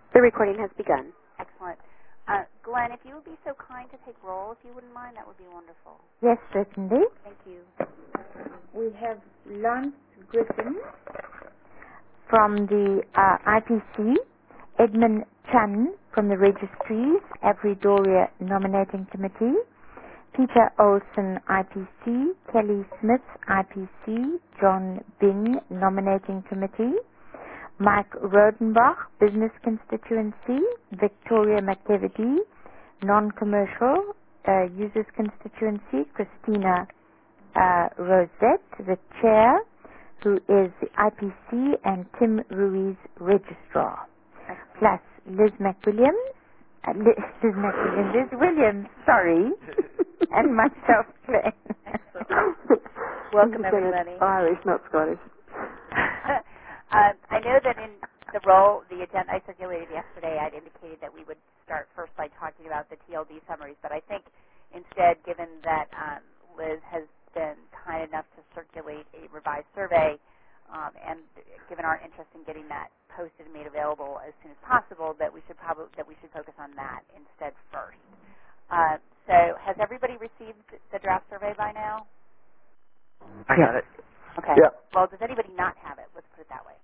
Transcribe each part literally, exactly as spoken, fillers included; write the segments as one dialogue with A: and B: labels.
A: The recording has begun.
B: Excellent. Uh, Glenn, if you would be so kind to take roll, if you wouldn't mind, that would be wonderful.
C: Yes, certainly.
B: Thank you.
C: We have Lance Griffin from the uh, I P C, Edmund Chan from the Registries, Avery Doria Nominating Committee, Peter Olson, I P C, Kelly Smith, I P C, John Bing, Nominating Committee, Mike Rodenbach, Business Constituency, Victoria McKevedy, Non-Commercial, uh, Users Constituency, Christina uh, Rosette, the Chair, who is the I P C, and Tim Ruiz, Registrar, plus Liz McWilliams, uh, Liz, Liz McWilliams, Liz Williams, sorry, and myself, Claire.
B: Welcome, everybody.
A: Irish, not Scottish.
B: um, I know that in the role, the agenda I circulated yesterday, I'd indicated that we would start first by talking about the T L D summaries, but I think instead, given that um, Liz has been kind enough to circulate a revised survey, um, and given our interest in getting that posted and made available as soon as possible, that we should probably that we should focus on that instead first. Uh, so, has everybody received the draft survey by now?
D: I got it.
B: Okay.
D: Yep.
B: Well, does anybody not have it? Let's put it that way.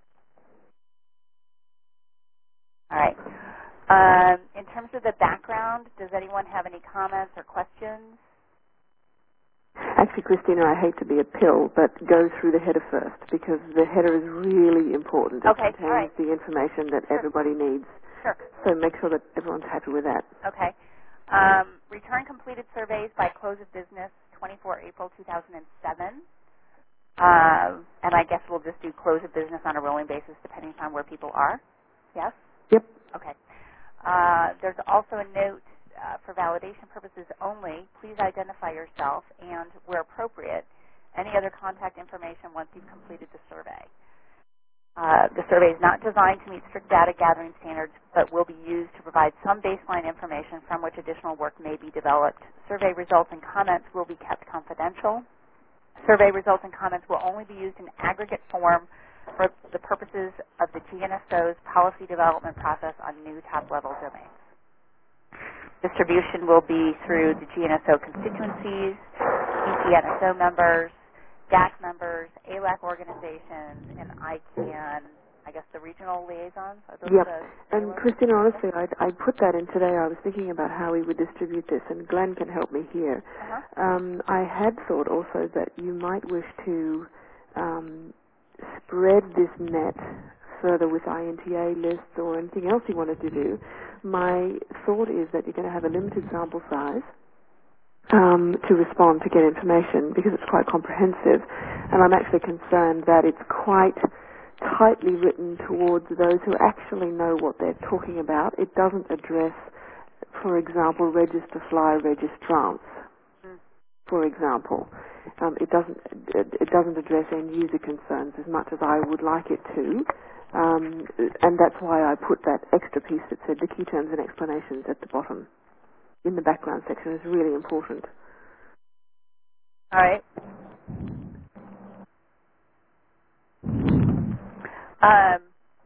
B: All right. Um, in terms of the background, does anyone have any comments or questions?
A: Actually, Christina, I hate to be a pill, but go through the header first, because the header is really important. It
B: Okay,
A: contains
B: all right.
A: the information that
B: Sure.
A: everybody needs.
B: Sure.
A: So make sure that everyone's happy with that.
B: Okay. Um, return completed surveys by close of business, twenty-fourth of April two thousand seven. Uh, and I guess we'll just do close of business on a rolling basis depending upon where people are. Yes?
A: Yep.
B: Okay. Uh, there's also a note uh, for validation purposes only. Please identify yourself and, where appropriate, any other contact information once you've completed the survey. Uh, the survey is not designed to meet strict data gathering standards, but will be used to provide some baseline information from which additional work may be developed. Survey results and comments will be kept confidential. Survey results and comments will only be used in aggregate form for the purposes of the G N S O's policy development process on new top-level domains. Distribution will be through the G N S O constituencies, E C N S O members, D A C members, A L A C organizations, and I CAN, I guess the regional liaisons? Are those
A: Yep.
B: the
A: And
B: liaisons?
A: Christina, honestly, I, I put that in today. I was thinking about how we would distribute this, and Glenn can help me here.
B: Uh-huh.
A: Um, I had thought also that you might wish to um, spread this net further with I N T A lists or anything else you wanted to do. My thought is that you're going to have a limited sample size um, to respond to get information, because it's quite comprehensive, and I'm actually concerned that it's quite tightly written towards those who actually know what they're talking about. It doesn't address, for example, register fly registrants,
B: Mm.
A: for example. Um, it doesn't it, it doesn't address end user concerns as much as I would like it to, um, and that's why I put that extra piece that said the key terms and explanations at the bottom in the background section is really important.
B: All right. Um,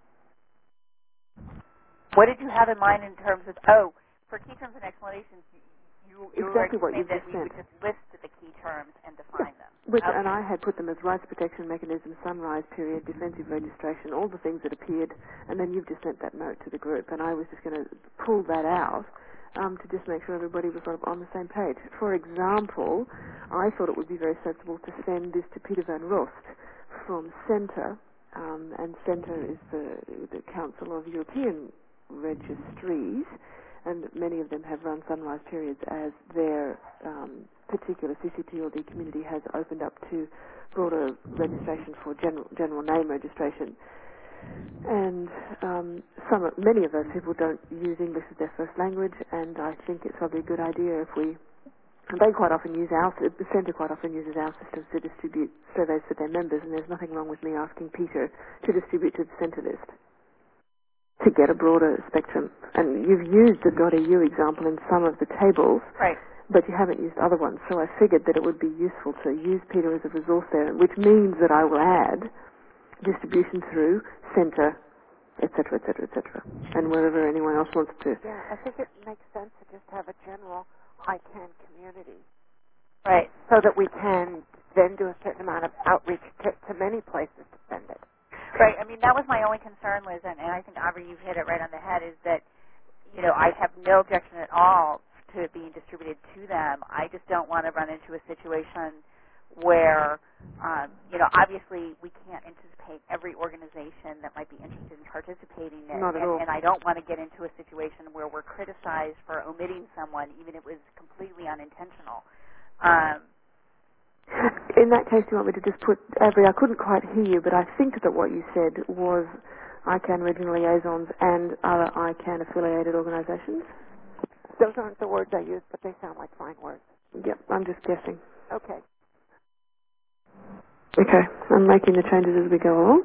B: what did you have in mind in terms of, oh, for key terms and explanations, you, you
A: Exactly
B: already
A: what
B: saying
A: you've
B: that
A: just
B: we
A: said.
B: would just list the key terms and define them.
A: Which,
B: Okay.
A: and I had put them as rights protection mechanism, sunrise period, defensive registration, all the things that appeared, and then you've just sent that note to the group, and I was just going to pull that out um, to just make sure everybody was on the same page. For example, I thought it would be very sensible to send this to Peter Van Rust from Centre, um, and Centre is the, the Council of European Registries, and many of them have run sunrise periods as their um, particular C C T L D community has opened up to broader registration for general, general name registration. And um, some, many of those people don't use English as their first language, and I think it's probably a good idea if we, and they quite often use our, the Centre quite often uses our systems to distribute surveys to their members, and there's nothing wrong with me asking Peter to distribute to the Centre list to get a broader spectrum. And you've used the .eu example in some of the tables,
B: Right.
A: but you haven't used other ones. So I figured that it would be useful to use Peter as a resource there, which means that I will add distribution through Centre et cetera, et cetera, et cetera. And wherever anyone else wants to.
E: Yeah, I think it makes sense to just have a general I CAN community.
B: Right.
E: So that we can then do a certain amount of outreach to, to many places to send it.
B: Right. I mean, that was my only concern, Liz, and, and I think, Aubrey, you've hit it right on the head, is that, you know, I have no objection at all to it being distributed to them. I just don't want to run into a situation where, um, you know, obviously we can't anticipate every organization that might be interested in participating in it.
A: Not at
B: and,
A: all.
B: and I don't want to get into a situation where we're criticized for omitting someone, even if it was completely unintentional. Um,
A: In that case, do you want me to just put, Avery, I couldn't quite hear you, but I think that what you said was I CAN regional liaisons and other I CAN affiliated organisations?
E: Those aren't the words I use, but they sound like fine words.
A: Yep, I'm just guessing.
E: Okay.
A: Okay, I'm making the changes as we go along.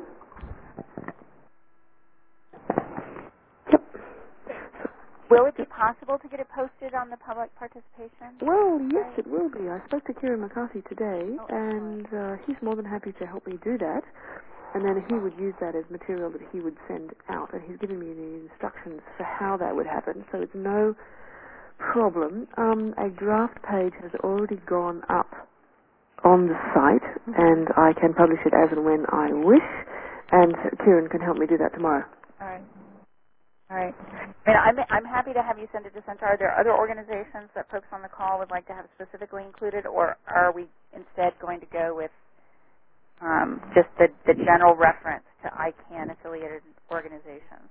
A: Yep.
B: will it be possible to get it posted on the public participation?
A: Well, yes, it will be. I spoke to Kieran McCarthy today,
B: Oh,
A: and uh, he's more than happy to help me do that. And then he would use that as material that he would send out, and he's giving me the instructions for how that would happen, so it's no problem. Um, a draft page has already gone up on the site, mm-hmm. and I can publish it as and when I wish, and Kieran can help me do that tomorrow.
B: All right. All right. I mean, I'm, I'm happy to have you send it to Centaur. Are there other organizations that folks on the call would like to have specifically included, or are we instead going to go with um, just the, the general reference to I CAN affiliated organizations?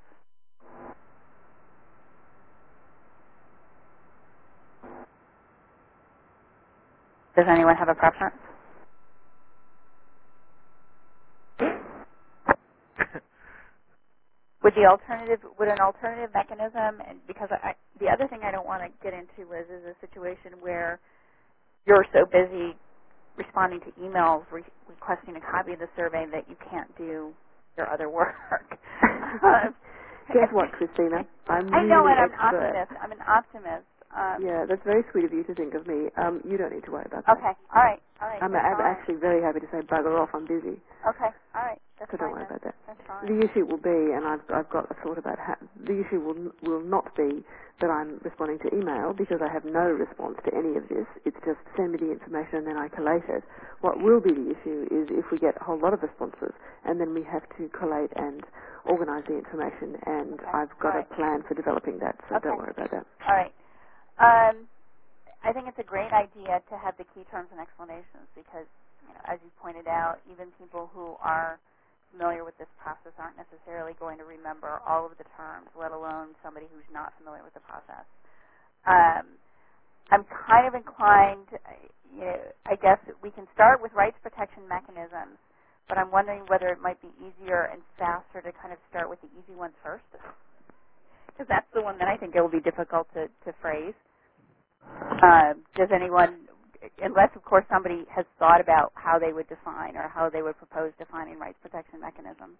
B: Does anyone have a preference? Would the alternative, would an alternative mechanism, and because I, the other thing I don't want to get into, Liz, is a situation where you're so busy responding to emails re- requesting a copy of the survey that you can't do your other work. um,
A: Guess what, Christina? I'm
B: I know,
A: really
B: and I'm an
A: expert.
B: optimist. I'm an optimist. Um,
A: Yeah, that's very sweet of you to think of me. Um, you don't need to worry about that.
B: okay, all right, all right.
A: I'm,
B: that's
A: I'm
B: fine.
A: actually very happy to say bugger off, I'm busy.
B: Okay, all right. That's
A: So
B: fine.
A: don't worry
B: then.
A: about that.
B: That's fine.
A: The issue will be, and I've, I've got a thought about how, the issue will will not be that I'm responding to email, because I have no response to any of this. It's just send me the information and then I collate it. What will be the issue is if we get a whole lot of responses and then we have to collate and organise the information, and
B: Okay.
A: I've got
B: All
A: a
B: right.
A: plan for developing that, so
B: Okay.
A: don't worry about that.
B: All right. Um, I think it's a great idea to have the key terms and explanations because, you know, as you pointed out, even people who are familiar with this process aren't necessarily going to remember all of the terms, let alone somebody who's not familiar with the process. Um, I'm kind of inclined, you know, I guess we can start with rights protection mechanisms, but I'm wondering whether it might be easier and faster to kind of start with the easy ones first, because that's the one that I think it will be difficult to, to phrase. Uh, does anyone, unless of course somebody has thought about how they would define or how they would propose defining rights protection mechanisms?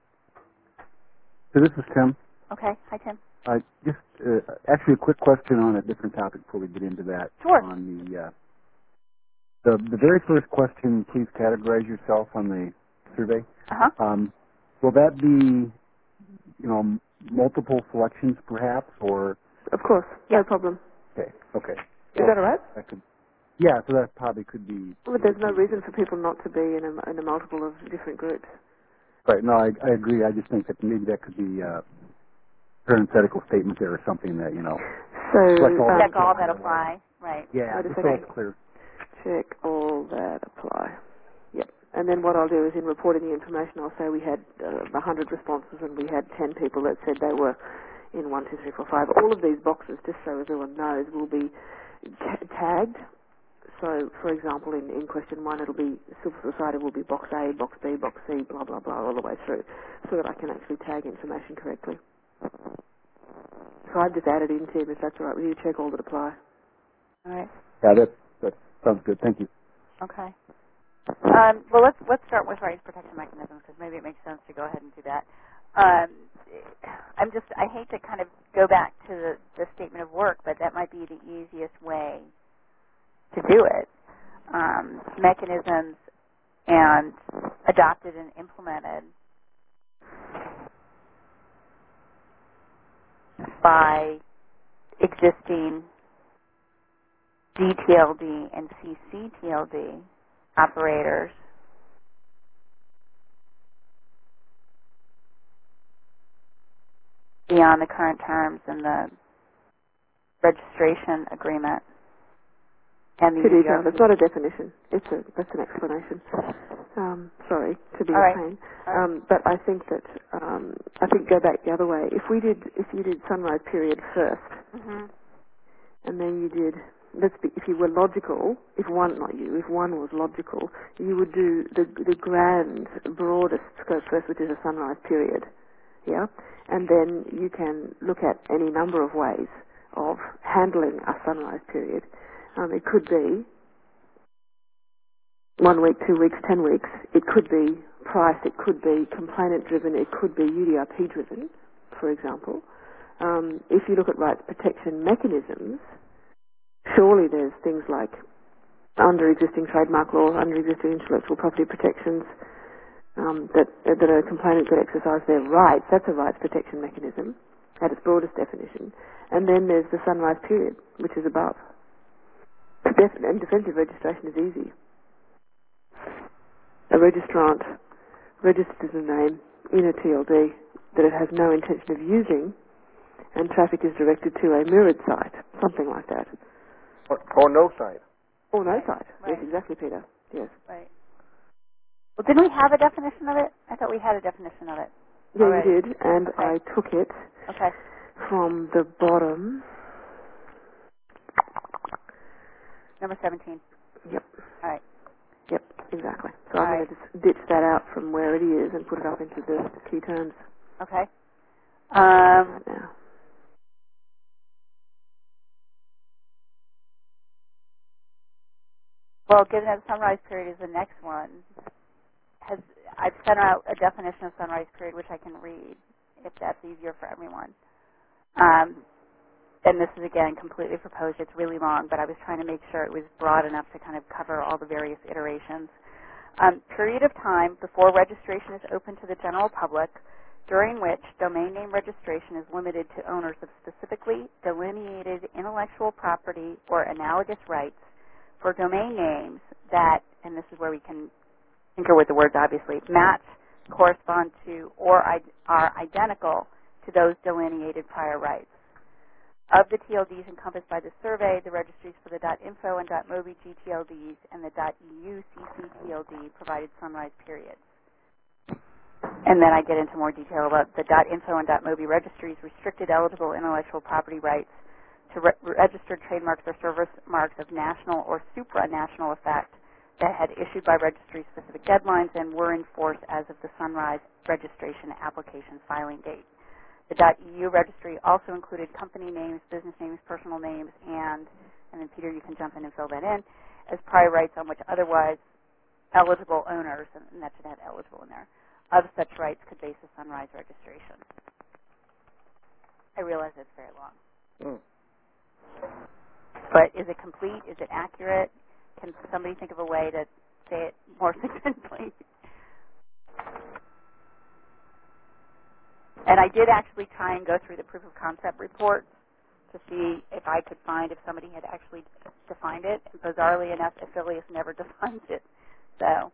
F: So this is Tim.
B: Okay, hi Tim.
F: Uh, just uh, actually a quick question on a different topic before we get into that.
B: Sure.
F: On the uh, the the very first question, please categorize yourself on the survey.
B: Uh huh.
F: Um, will that be, you know, m- multiple selections perhaps, or?
A: Of course,
B: yeah.
A: no problem.
F: Okay. Okay.
A: Is that all right?
F: I could. Yeah. So that probably could be.
A: Well, there's no reason for people not to be in a, in a multiple of different groups.
F: Right. No, I, I agree. I just think that maybe that could be a parenthetical statement there or something that, you know.
A: So,
F: all
A: um,
B: Check all that apply, right.
F: Yeah,
A: wait a
F: just
A: second.
F: so it's clear.
A: Check all that apply. Yep. And then what I'll do is in reporting the information, I'll say we had uh, one hundred responses and we had ten people that said they were in one, two, three, four, five. All of these boxes, just so everyone knows, will be ca- tagged. So, for example, in, in question one, it'll be civil society will be box A, box B, box C, blah, blah, blah, all the way through, so that I can actually tag information correctly. So I've just added in, Tim, if that's all right with you, check all that apply.
B: All right.
F: Yeah, that that sounds good. Thank you.
B: Okay. Um, well, let's let's start with rights protection mechanisms because maybe it makes sense to go ahead and do that. Um, I'm just I hate to kind of go back to the, the statement of work, but that might be the easiest way to do it. Um, mechanisms and adopted and implemented. by existing G T L D and C C T L D operators beyond the current terms in the registration agreement and the
A: Too
B: U D R
A: detailed.
B: P.
A: It's not a definition. It's a that's an explanation. Um, sorry to be
B: All
A: a
B: right.
A: pain,
B: All right.
A: um, but I think that um, I think go back the other way. If we did, if you did sunrise period first,
B: Mm-hmm.
A: and then you did, let's be, if you were logical, if one, not you, if one was logical, you would do the the grand, broadest scope first, which is a sunrise period, yeah, and then you can look at any number of ways of handling a sunrise period. Um, it could be one week, two weeks, ten weeks. It could be price. It could be complainant-driven. It could be U D R P-driven, for example. Um, if you look at rights protection mechanisms, surely there's things like under existing trademark law, under existing intellectual property protections, um, that that a complainant could exercise their rights. That's a rights protection mechanism at its broadest definition. And then there's the sunrise period, which is above. Def- and defensive registration is easy. A registrant registers a name in a T L D that it has no intention of using, and traffic is directed to a mirrored site, something like that.
G: Or, or no site.
A: Or no site.
B: Right.
A: Yes, exactly, Peter. Yes.
B: Right. Well, didn't we have a definition of it? I thought we had a definition of it.
A: Yeah,
B: Already.
A: you did, and
B: Okay.
A: I took it
B: Okay.
A: from the bottom.
B: Number seventeen.
A: Yep.
B: All right.
A: Yep, exactly. So
B: All
A: I'm
B: right.
A: going to just ditch that out from where it is and put it up into the key terms
B: Okay. Um,
A: right now.
B: well, given that sunrise period is the next one, has I've sent out a definition of sunrise period, which I can read if that's easier for everyone. Um, and this is, again, completely proposed. It's really long, but I was trying to make sure it was broad enough to kind of cover all the various iterations. Um, period of time before registration is open to the general public, during which domain name registration is limited to owners of specifically delineated intellectual property or analogous rights for domain names that, and this is where we can tinker with the words obviously, match, correspond to, or are identical to those delineated prior rights. Of the T L Ds encompassed by the survey, the registries for the .info and .mobi G T L Ds and the .eu C C T L D provided sunrise periods. And then I get into more detail about the .info and .mobi registries restricted eligible intellectual property rights to re- registered trademarks or service marks of national or supranational effect that had issued by registry-specific deadlines and were in force as of the sunrise registration application filing date. The .eu registry also included company names, business names, personal names, and, and then Peter, you can jump in and fill that in, as prior rights on which otherwise eligible owners, and that should have eligible in there, of such rights could base a sunrise registration. I realize it's very long.
G: Mm.
B: But is it complete? Is it accurate? Can somebody think of a way to say it more succinctly? And I did actually try and go through the proof of concept reports to see if I could find if somebody had actually defined it. And bizarrely enough, Affilius never defines it. So,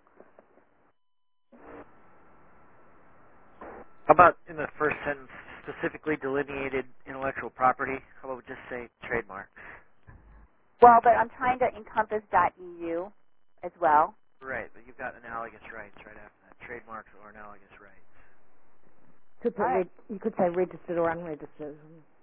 D: How about in the first sentence, specifically delineated intellectual property? How about we just say trademarks?
B: well, but I'm trying to encompass .eu as well.
D: Right, but you've got analogous rights right after that. Trademarks or analogous rights.
H: Could put
B: Right.
H: reg- you could say registered or unregistered.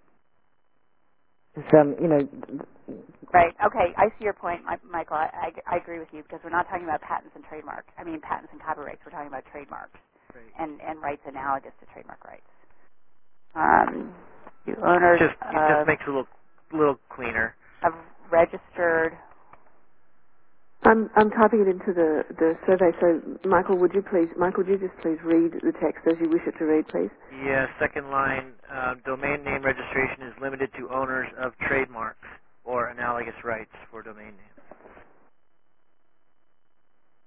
H: Some, you know.
B: Right. Okay. I see your point, Mi- Michael. I, I, I agree with you because we're not talking about patents and trademarks. I mean, patents and copyrights. We're talking about trademarks
D: Right.
B: and, and rights analogous to trademark rights. Um, the owners
D: Just it
B: of,
D: just makes it a little little cleaner.
B: of registered.
A: I'm I'm typing it into the, the survey. So, Michael, would you please, Michael, would you just please read the text as you wish it to read, please?
D: Yeah, second line, um, domain name registration is limited to owners of trademarks or analogous rights for domain names.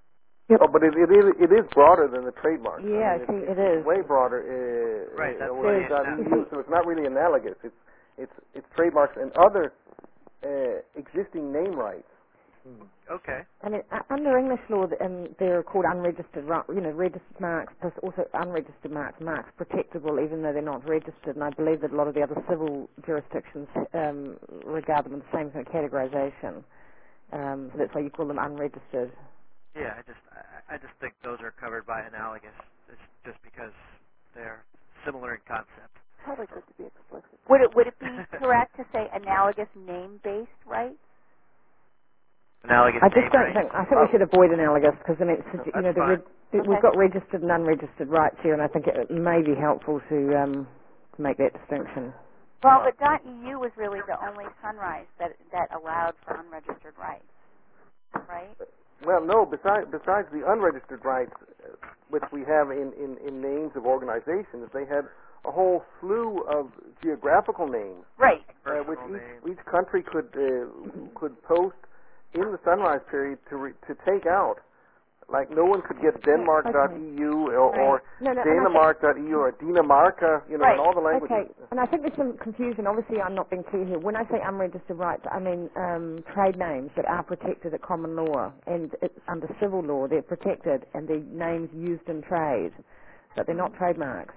A: Yep.
G: Oh, but it, it is it is broader than the trademark.
H: Yeah,
G: I mean,
H: see,
G: it's,
H: it is.
G: it's way broader. Uh,
D: Right, that's
G: uh,
D: why
G: with
D: it's
G: dot
D: not-
G: E U, so it's not really analogous. It's it's it's trademarks and other uh, existing name rights.
D: Okay.
H: I mean, uh, under English law, th- um, they're called unregistered, ri- you know, registered marks, plus also unregistered marks, marks protectable even though they're not registered. And I believe that a lot of the other civil jurisdictions um, regard them in the same kind of categorization. Um, so that's why you call them unregistered.
D: Yeah, I just I, I just think those are covered by analogous. It's just because they're similar in concept.
E: Probably good to be explicit.
B: Would it would it be correct to say analogous name-based rights?
D: Analogous
H: I just
D: name
H: don't
D: rights.
H: think, I think we should avoid analogous because, I mean, it's, you know,
D: That's
H: the
D: fine.
H: reg-
B: Okay.
H: we've got registered and unregistered rights here, and I think it may be helpful to, um, to make that distinction.
B: Well, but .eu was really the only Sunrise that that allowed for unregistered rights, right?
G: Well, no. Besides besides the unregistered rights, uh, which we have in, in, in names of organizations, they had a whole slew of geographical names,
B: Right.
G: uh, which
D: Personal
G: each,
D: name.
G: each country could uh, could post in the Sunrise period to re, to take out. Like no one could get Denmark dot E U or,
B: Right.
G: or
H: No, no, and I think-
G: Danimark dot E U or Dinamarca, you know,
B: Right.
G: and all the languages.
H: Okay, and I think there's some confusion. Obviously, I'm not being clear here. When I say unregistered rights, I mean um, trade names that are protected at common law, and it, under civil law, they're protected, and they're names used in trade, but they're not trademarks.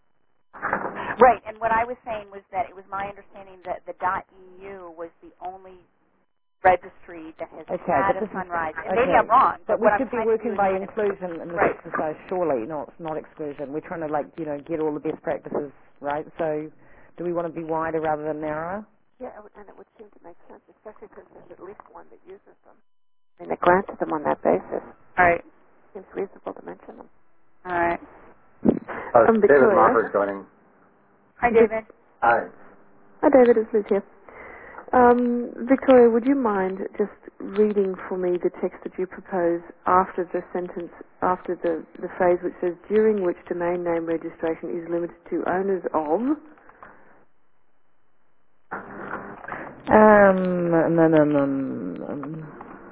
B: Right. And what I was saying was that it was my understanding that the .eu was the only registry that has
H: Okay,
B: had
H: but
B: a
H: this is-
B: Sunrise. And
H: okay.
B: maybe I'm wrong, but,
H: But we
B: what I'm
H: should be
B: trying to
H: working
B: do is
H: by
B: kind of-
H: inclusion in this
B: Right.
H: exercise, surely, not not exclusion. We're trying to, like, you know, get all the best practices, right? So, do we want to be wider rather than narrower?
E: Yeah, it would- and it would seem to make sense, especially since there's at least one that uses them. I mean, that granted them on that basis.
B: All right.
E: Seems reasonable to mention them.
B: All right.
I: Uh,
A: Um,
I: David
A: Victoria?
I: Mofford joining.
B: Hi, David.
I: Hi.
A: Hi, David. It's Liz here. Um, Victoria, would you mind just reading for me the text that you propose after the sentence, after the, the phrase which says, during which domain name registration is limited to owners of?
H: Um, no, no, no, no.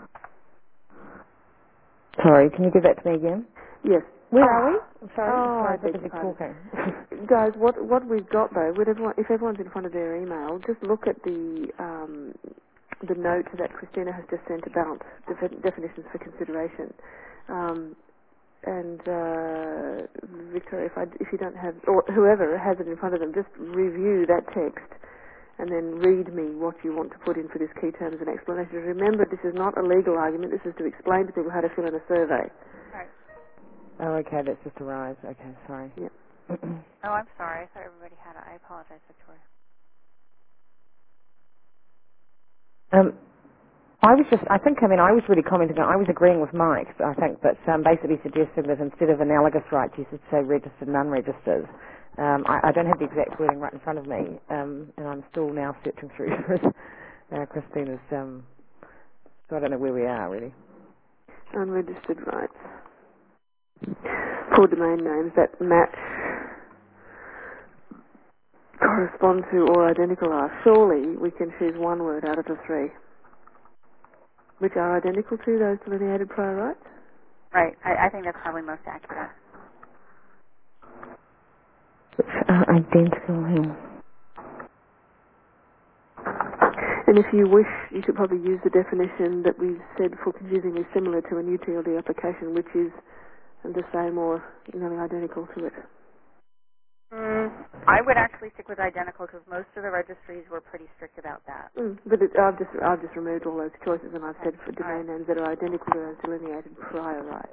H: Sorry, can you give that to me again?
A: Yes.
H: Where
A: Oh.
H: are we? I'm sorry,
A: Oh,
H: I'm sorry,
A: I
H: I
A: beg
H: was
A: your
H: busy
A: pardon.
H: talking.
A: Guys, what what we've got though, would everyone, if everyone's in front of their email, just look at the um, the note that Christina has just sent about defi- definitions for consideration. Um, and uh, Victoria, if, I, if you don't have, or whoever has it in front of them, just review that text and then read me what you want to put in for this key terms and explanations. Remember, this is not a legal argument. This is to explain to people how to fill in a survey.
H: Oh, okay, that's just a rise. Okay, sorry.
A: Yep.
B: Oh, I'm sorry. I thought everybody had it. I apologize, Victoria.
H: Um, I was just, I think, I mean, I was really commenting, I was agreeing with Mike, I think, but um, basically suggesting that instead of analogous rights, you should say registered and unregistered. Um, I, I don't have the exact wording right in front of me, um, and I'm still now searching through uh, Christina's, um, so I don't know where we are, really.
A: Unregistered rights for domain names that match, correspond to, or identical are. Surely we can choose one word out of the three, which are identical to those delineated prior rights.
B: Right. I, I think that's probably most accurate.
H: Which are identical here.
A: And if you wish, you could probably use the definition that we've said for confusingly similar to a new T L D application, which is the same or nearly identical to it.
B: Mm, I would actually stick with identical because most of the registries were pretty strict about that.
A: Mm, but it, I've just I've just removed all those choices, and I've
B: Okay.
A: said for
B: All
A: domain
B: right.
A: names that are identical to those delineated prior rights.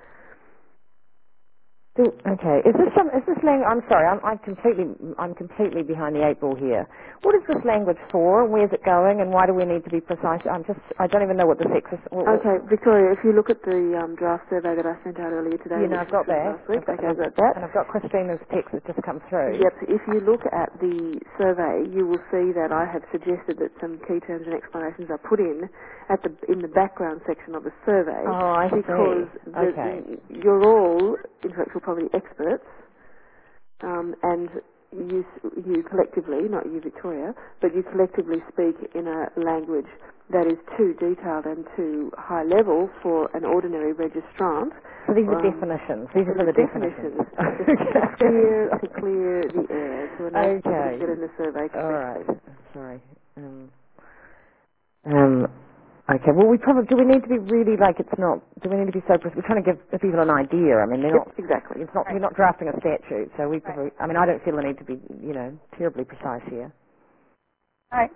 H: Do, okay, is this some, is this language, I'm sorry, I'm, I'm completely, I'm completely behind the eight ball here. What is this language for, where's it going, and why do we need to be precise? I'm just, I don't even know what this exercise,
A: Okay, Victoria, if you look at the um, draft survey that I sent out earlier today,
H: you know,
A: which
H: I've got
A: was
H: that,
A: last week,
H: I've got,
A: okay,
H: I've got
A: that.
H: and I've got Christina's text that's just come through.
A: Yep, if you look at the survey, you will see that I have suggested that some key terms and explanations are put in at the in the background section of the survey.
H: Oh, I see.
A: Because the,
H: Okay.
A: you're all intellectual property experts, um, and you, you collectively, not you Victoria, but you collectively speak in a language that is too detailed and too high level for an ordinary registrant.
H: So these are
A: um,
H: definitions. These are for the definitions.
A: definitions. to, to clear to clear the air to enable people
H: Okay.
A: to get in the survey.
H: All right. Sorry. Um, um, okay. Well, we probably do. We need to be really like it's not. Do we need to be so? We're trying to give the people an idea. I mean, they're
A: Yep,
H: not
A: exactly.
H: It's not.
B: Right.
H: We're not drafting a statute, so we probably.
B: Right.
H: I mean, I don't feel the need to be, you know, terribly precise here.
B: All right.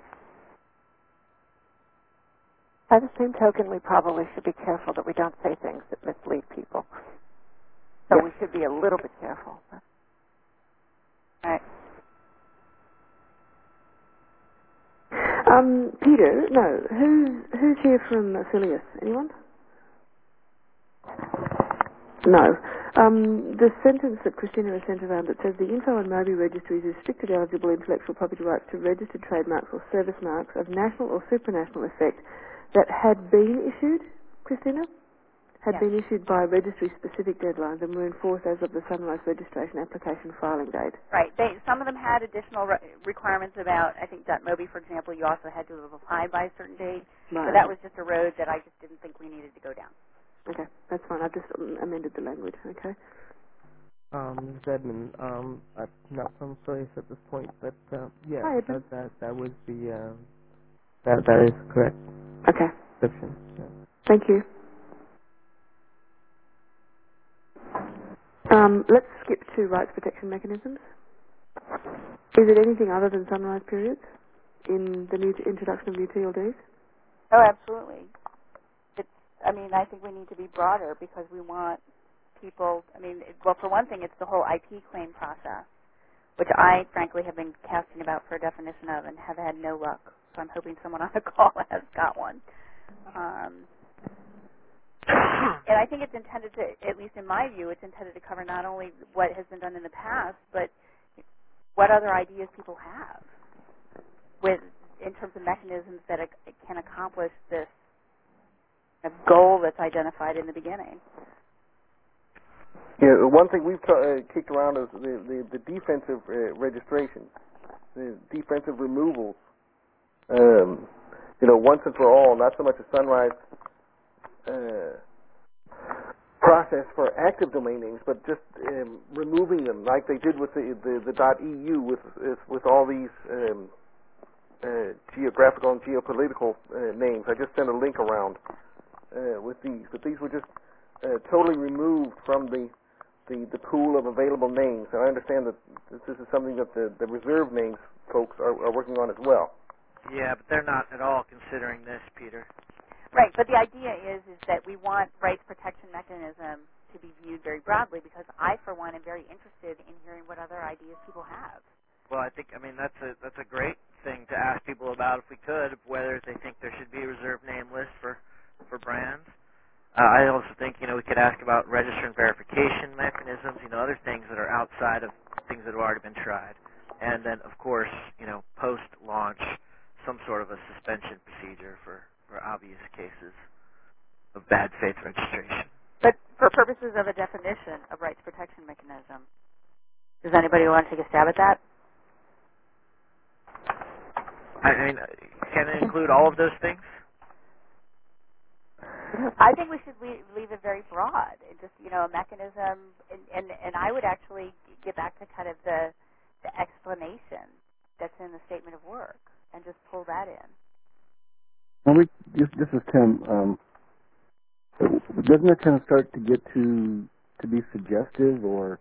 E: By the same token, we probably should be careful that we don't say things that mislead people. So
A: Yes.
E: we should be a little bit careful.
B: All right.
A: Um, Peter, no. Who's who's here from Affilius? Anyone? No. Um, the sentence that Christina has sent around that says the info on Moby registries restricted eligible intellectual property rights to registered trademarks or service marks of national or supranational effect that had been issued, Christina? Had
B: Yes.
A: been issued by registry-specific deadlines and were enforced as of the Sunrise registration application filing date.
B: Right. They, some of them had additional re- requirements about, I think, .mobi, for example, you also had to have applied by a certain date.
A: Right.
B: But that was just a road that I just didn't think we needed to go down.
A: Okay, that's fine. I've just um, amended the language, okay?
I: Um, this is Edmund. Um, I'm not from Soyuz at this point, but uh, yeah,
A: Hi, Edmund.
I: that, that that was the uh, that that is correct
A: Okay,
I: description. Yeah.
A: thank you. Um, let's skip to rights protection mechanisms. Is it anything other than sunrise periods in the new introduction of new T L Ds?
B: Oh, absolutely. It's, I mean, I think we need to be broader because we want people, I mean, it, well, for one thing, it's the whole I P claim process, which I, frankly, have been casting about for a definition of and have had no luck. So I'm hoping someone on the call has got one. Um, and I think it's intended to, at least in my view, it's intended to cover not only what has been done in the past, but what other ideas people have with, in terms of mechanisms that it, it can accomplish this uh, goal that's identified in the beginning.
G: Yeah, one thing we've uh, kicked around is the, the, the defensive uh, registrations, the defensive removals. Um, you know, once and for all, not so much a Sunrise uh, process for active domain names, but just um, removing them, like they did with the the, the .eu with with all these um, uh, geographical and geopolitical uh, names. I just sent a link around uh, with these, but these were just uh, totally removed from the The, the pool of available names, and I understand that this is something that the, the reserve names folks are, are working on as well.
D: Yeah, but they're not at all considering this, Peter.
B: Right, but the idea is is that we want rights protection mechanism to be viewed very broadly because I, for one, am very interested in hearing what other ideas people have.
D: Well, I think, I mean, that's a that's a great thing to ask people about if we could, whether they think there should be a reserve name list for, for brands. Uh, I also think, you know, we could ask about register and verification mechanisms, you know, other things that are outside of things that have already been tried. And then, of course, you know, post-launch, some sort of a suspension procedure for, for obvious cases of bad faith registration.
B: But for purposes of a definition of rights protection mechanism, does anybody want to take a stab at that?
D: I mean, can it include all of those things?
B: I think we should leave, leave it very broad. It just, you know, a mechanism, and, and, and I would actually get back to kind of the, the explanation that's in the statement of work and just pull that in.
F: Well, we, this, this is Tim. Um, doesn't it kind of start to get to to be suggestive, or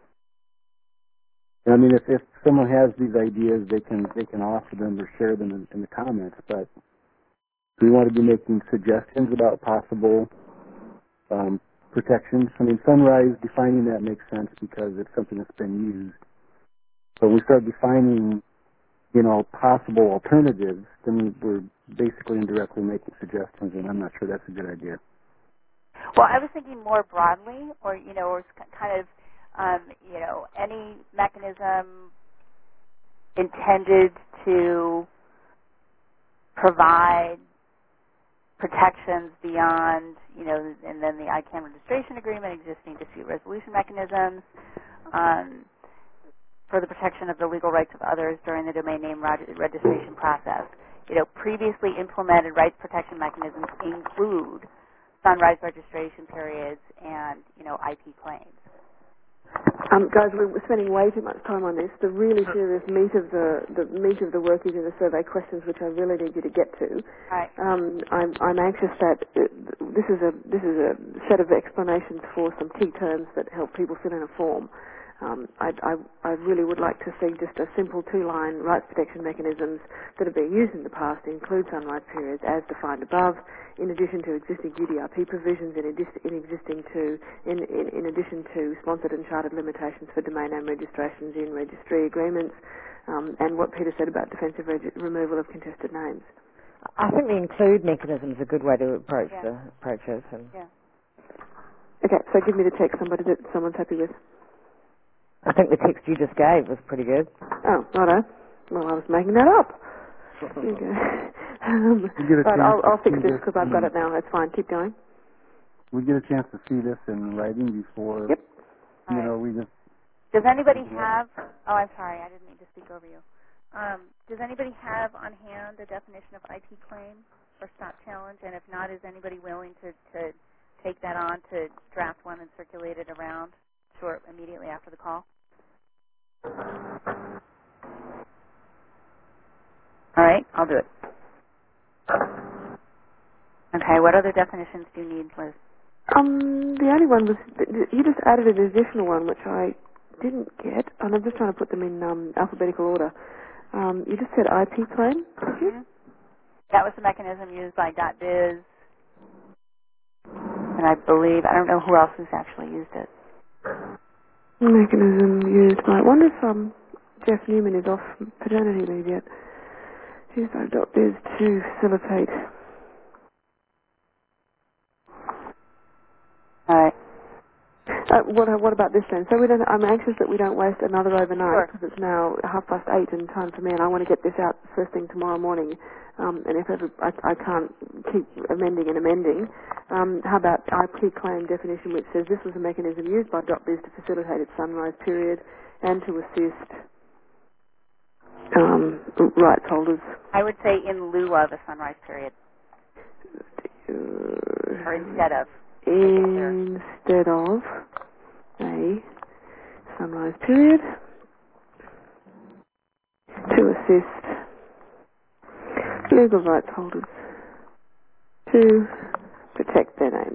F: I mean, if, if someone has these ideas, they can they can offer them or share them in, in the comments, but we want to be making suggestions about possible um, protections. I mean, Sunrise, defining that makes sense because it's something that's been used. But when we start defining, you know, possible alternatives, then we're basically indirectly making suggestions, and I'm not sure that's a good idea.
B: Well, I was thinking more broadly, or, you know, or kind of, um, you know, any mechanism intended to provide protections beyond, you know, and then the I CANN registration agreement, existing dispute resolution mechanisms, um, for the protection of the legal rights of others during the domain name reg- registration process. You know, previously implemented rights protection mechanisms include sunrise registration periods and, you know, I P claims.
A: Um, guys, we're spending way too much time on this. The really serious meat of the, the meat of the work is in the survey questions, which I really need you to get to.
B: Right.
A: Um, I'm, I'm anxious that uh, this is a this is a set of explanations for some key terms that help people fill in a form. Um, I, I, I really would like to see just a simple two-line rights protection mechanisms that have been used in the past to include sunrise periods as defined above, in addition to existing U D R P provisions, in, addi- in existing to in, in, in addition to sponsored and chartered limitations for domain name registrations in registry agreements, um, and what Peter said about defensive reg- removal of contested names.
H: I think the include mechanism is a good way to approach
B: Yeah.
H: the approaches. And
B: Yeah.
A: Okay, so give me the text somebody that someone's happy with.
H: I think the text you just gave was pretty good.
A: Oh, righto. Well, I was making that up. Okay. Um,
F: We get a
A: but
F: chance
A: I'll,
F: to
A: I'll fix
F: see
A: this
F: this
A: because I've got
F: in-
A: it now. That's fine. Keep going.
F: We get a chance to see this in writing before,
A: Yep.
F: you
B: All
F: know,
B: right.
F: we just...
B: Does anybody have, oh, I'm sorry, I didn't mean to speak over you. Um, does anybody have on hand a definition of I P claim or stop challenge? And if not, is anybody willing to, to take that on to draft one and circulate it around short immediately after the call? All right, I'll do it. Okay, what other definitions do you need, Liz?
A: Um, the only one was, you just added an additional one, which I didn't get, and I'm just trying to put them in um, alphabetical order. Um, you just said I P claim, did you?
B: Mm-hmm. That was the mechanism used by .biz, and I believe, I don't know who else has actually used it.
A: Mechanism used by, I wonder if um, Jeff Newman is off paternity leave yet. Used by .biz to facilitate.
B: All right.
A: Uh, what, what about this then? So we don't, I'm anxious that we don't waste another overnight
B: Sure.
A: because it's now half past eight and time for me, and I want to get this out first thing tomorrow morning. Um, and if ever I, I can't keep amending and amending, um, how about I P claim definition, which says this was a mechanism used by .biz to facilitate its sunrise period and to assist um, rights holders.
B: I would say in lieu of a sunrise period,
A: Uh,
B: or instead of.
A: instead of a sunrise period to assist legal rights holders to protect their names.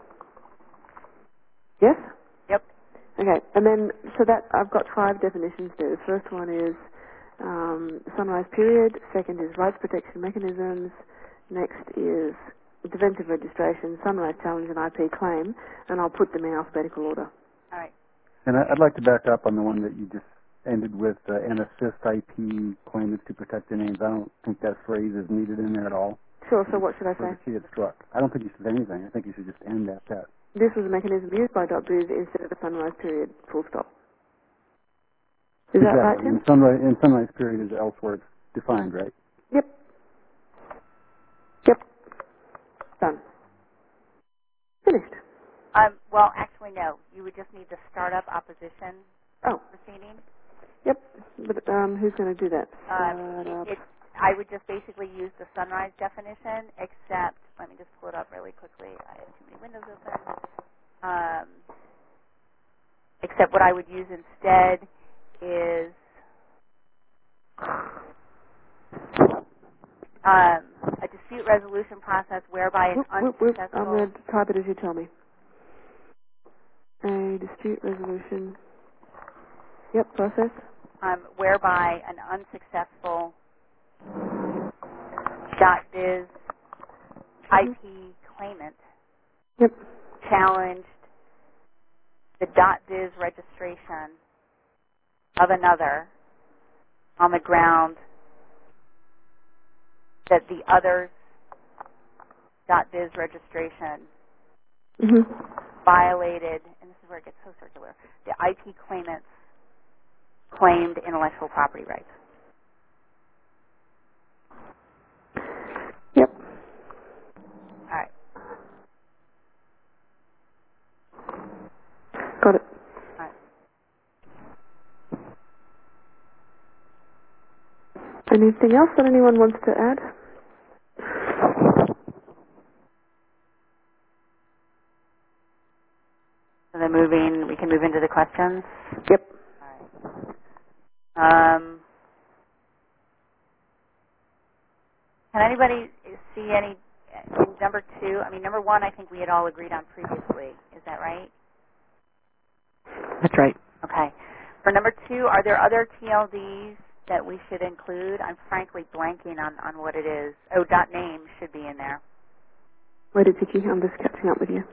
A: Yes?
B: Yep.
A: Okay, and then, so that, I've got five definitions there. The first one is um, sunrise period, second is rights protection mechanisms, next is defensive registration, sunrise challenge, and I P claim, and I'll put them in alphabetical order.
B: All right.
F: And I- I'd like to back up on the one that you just ended with, uh, and assist I P claimants to protect their names. I don't think that phrase is needed in there at all.
A: Sure, so what should I say?
F: For the key it struck. I don't think you should say anything. I think you should just end at that.
A: This was a mechanism used by .biz instead of the sunrise period, full stop. Is that
F: exactly.
A: right, Tim?
F: And sunrise, and sunrise period is elsewhere it's defined, right?
A: Yep. Yep. Done. Finished.
B: Um, well, actually, no. You would just need the startup opposition
A: Oh.
B: proceeding.
A: Yep. But um, who's going to do that?
B: Um,
A: Start up.
B: it, it, I would just basically use the sunrise definition, except, let me just pull it up really quickly. I have too many windows open. Um, except what I would use instead is um, a dispute resolution process whereby an
A: Whoop, whoop, whoop.
B: unsuccessful...
A: I'm going to type it as you tell me. A dispute resolution. Yep, process.
B: Um, whereby an unsuccessful .biz I P claimant
A: Yep.
B: challenged the .biz registration of another on the ground that the other's .biz registration
A: Mm-hmm.
B: violated, and this is where it gets so circular, the I P claimant's claimed intellectual property rights.
A: Yep.
B: All right.
A: Got it.
B: All right.
A: Anything else that anyone wants to add?
B: So then moving, we can move into the questions.
A: Yep.
B: All right. Um, can anybody see any, in number two, I mean, number one, I think we had all agreed on previously. Is that right?
D: That's right.
B: Okay. For number two, are there other T L Ds that we should include? I'm frankly blanking on, on what it is. Oh, dot name should be in there.
A: Wait a Vicky, I'm just catching up with you.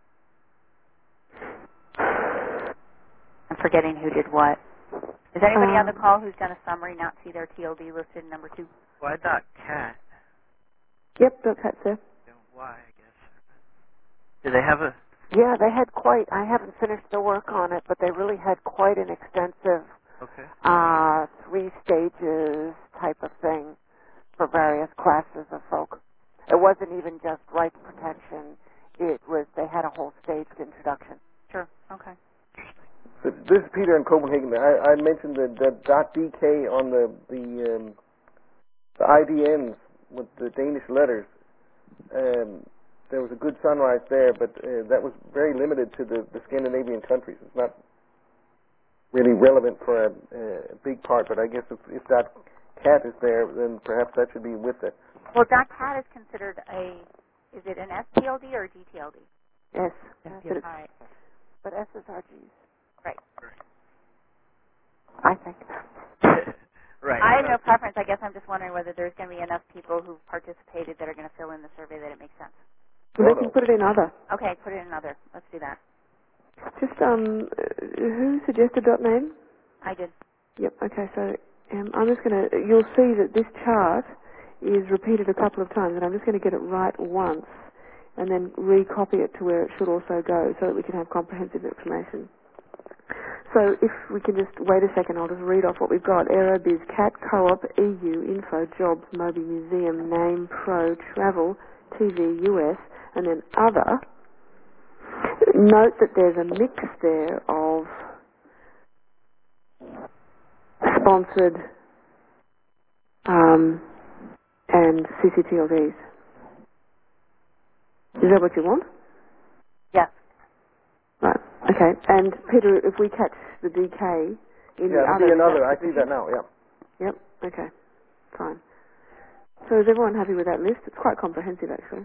B: I'm forgetting who did what. Is anybody
A: Uh,
B: on the call who's done a summary not see their T L D listed in number two?
D: Why dot cat?
A: Yep, dot cat, sir.
D: Why, I guess. Do they have a...
E: Yeah, they had quite, I haven't finished the work on it, but they really had quite an extensive
D: Okay.
E: uh, three stages type of thing for various classes of folk. It wasn't even just rights protection. It was, they had a whole staged introduction.
B: Sure. Okay.
G: So this is Peter in Copenhagen. I, I mentioned the, the .dk on the the, um, the I D Ns with the Danish letters. Um, there was a good sunrise there, but uh, that was very limited to the, the Scandinavian countries. It's not really relevant for a, a big part, but I guess if, if that cat is there, then perhaps that should be with it.
B: Well, .cat is considered a, is it an S T L D or a D T L D?
E: Yes.
B: All
E: But, it's,
B: right.
E: but S is R Gs.
B: Right.
E: I think.
D: Right.
B: I have no preference. I guess I'm just wondering whether there's going to be enough people who've participated that are going to fill in the survey that it makes sense.
A: Well, they can put it in other.
B: Okay, put it in other. Let's do that.
A: Just, um, uh, who suggested dot name?
B: I did.
A: Yep, okay, so um, I'm just going to, you'll see that this chart is repeated a couple of times, and I'm just going to get it right once and then recopy it to where it should also go so that we can have comprehensive information. So if we can just wait a second, I'll just read off what we've got. Aerobiz, Cat, Co-op, E U, Info, Jobs, Moby, Museum, Name, Pro, Travel, T V, U S, and then Other. Note that there's a mix there of sponsored um, and C C T L Ds. Is that what you want?
B: Yes.
A: Right. Okay. And Peter, if we catch the D K in
G: Yeah,
A: the
G: it'll
A: other,
G: be
A: is
G: another.
A: that
G: I see that now, yeah.
A: Yep. Okay. Fine. So is everyone happy with that list? It's quite comprehensive, actually.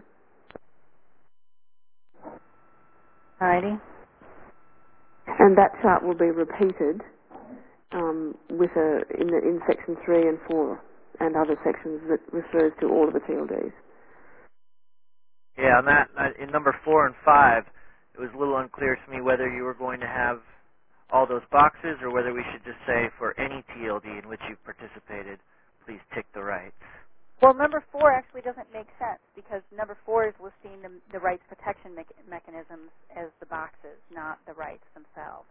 B: Alrighty.
A: And that chart will be repeated um, with a in the in section three and four and other sections that refers to all of the T L Ds.
D: Yeah, on that, uh, in number four and five, it was a little unclear to me whether you were going to have all those boxes or whether we should just say for any T L D in which you've participated, please tick the rights.
B: Well, number four actually doesn't make sense because number four is listing the, the rights protection me- mechanisms as the boxes, not the rights themselves.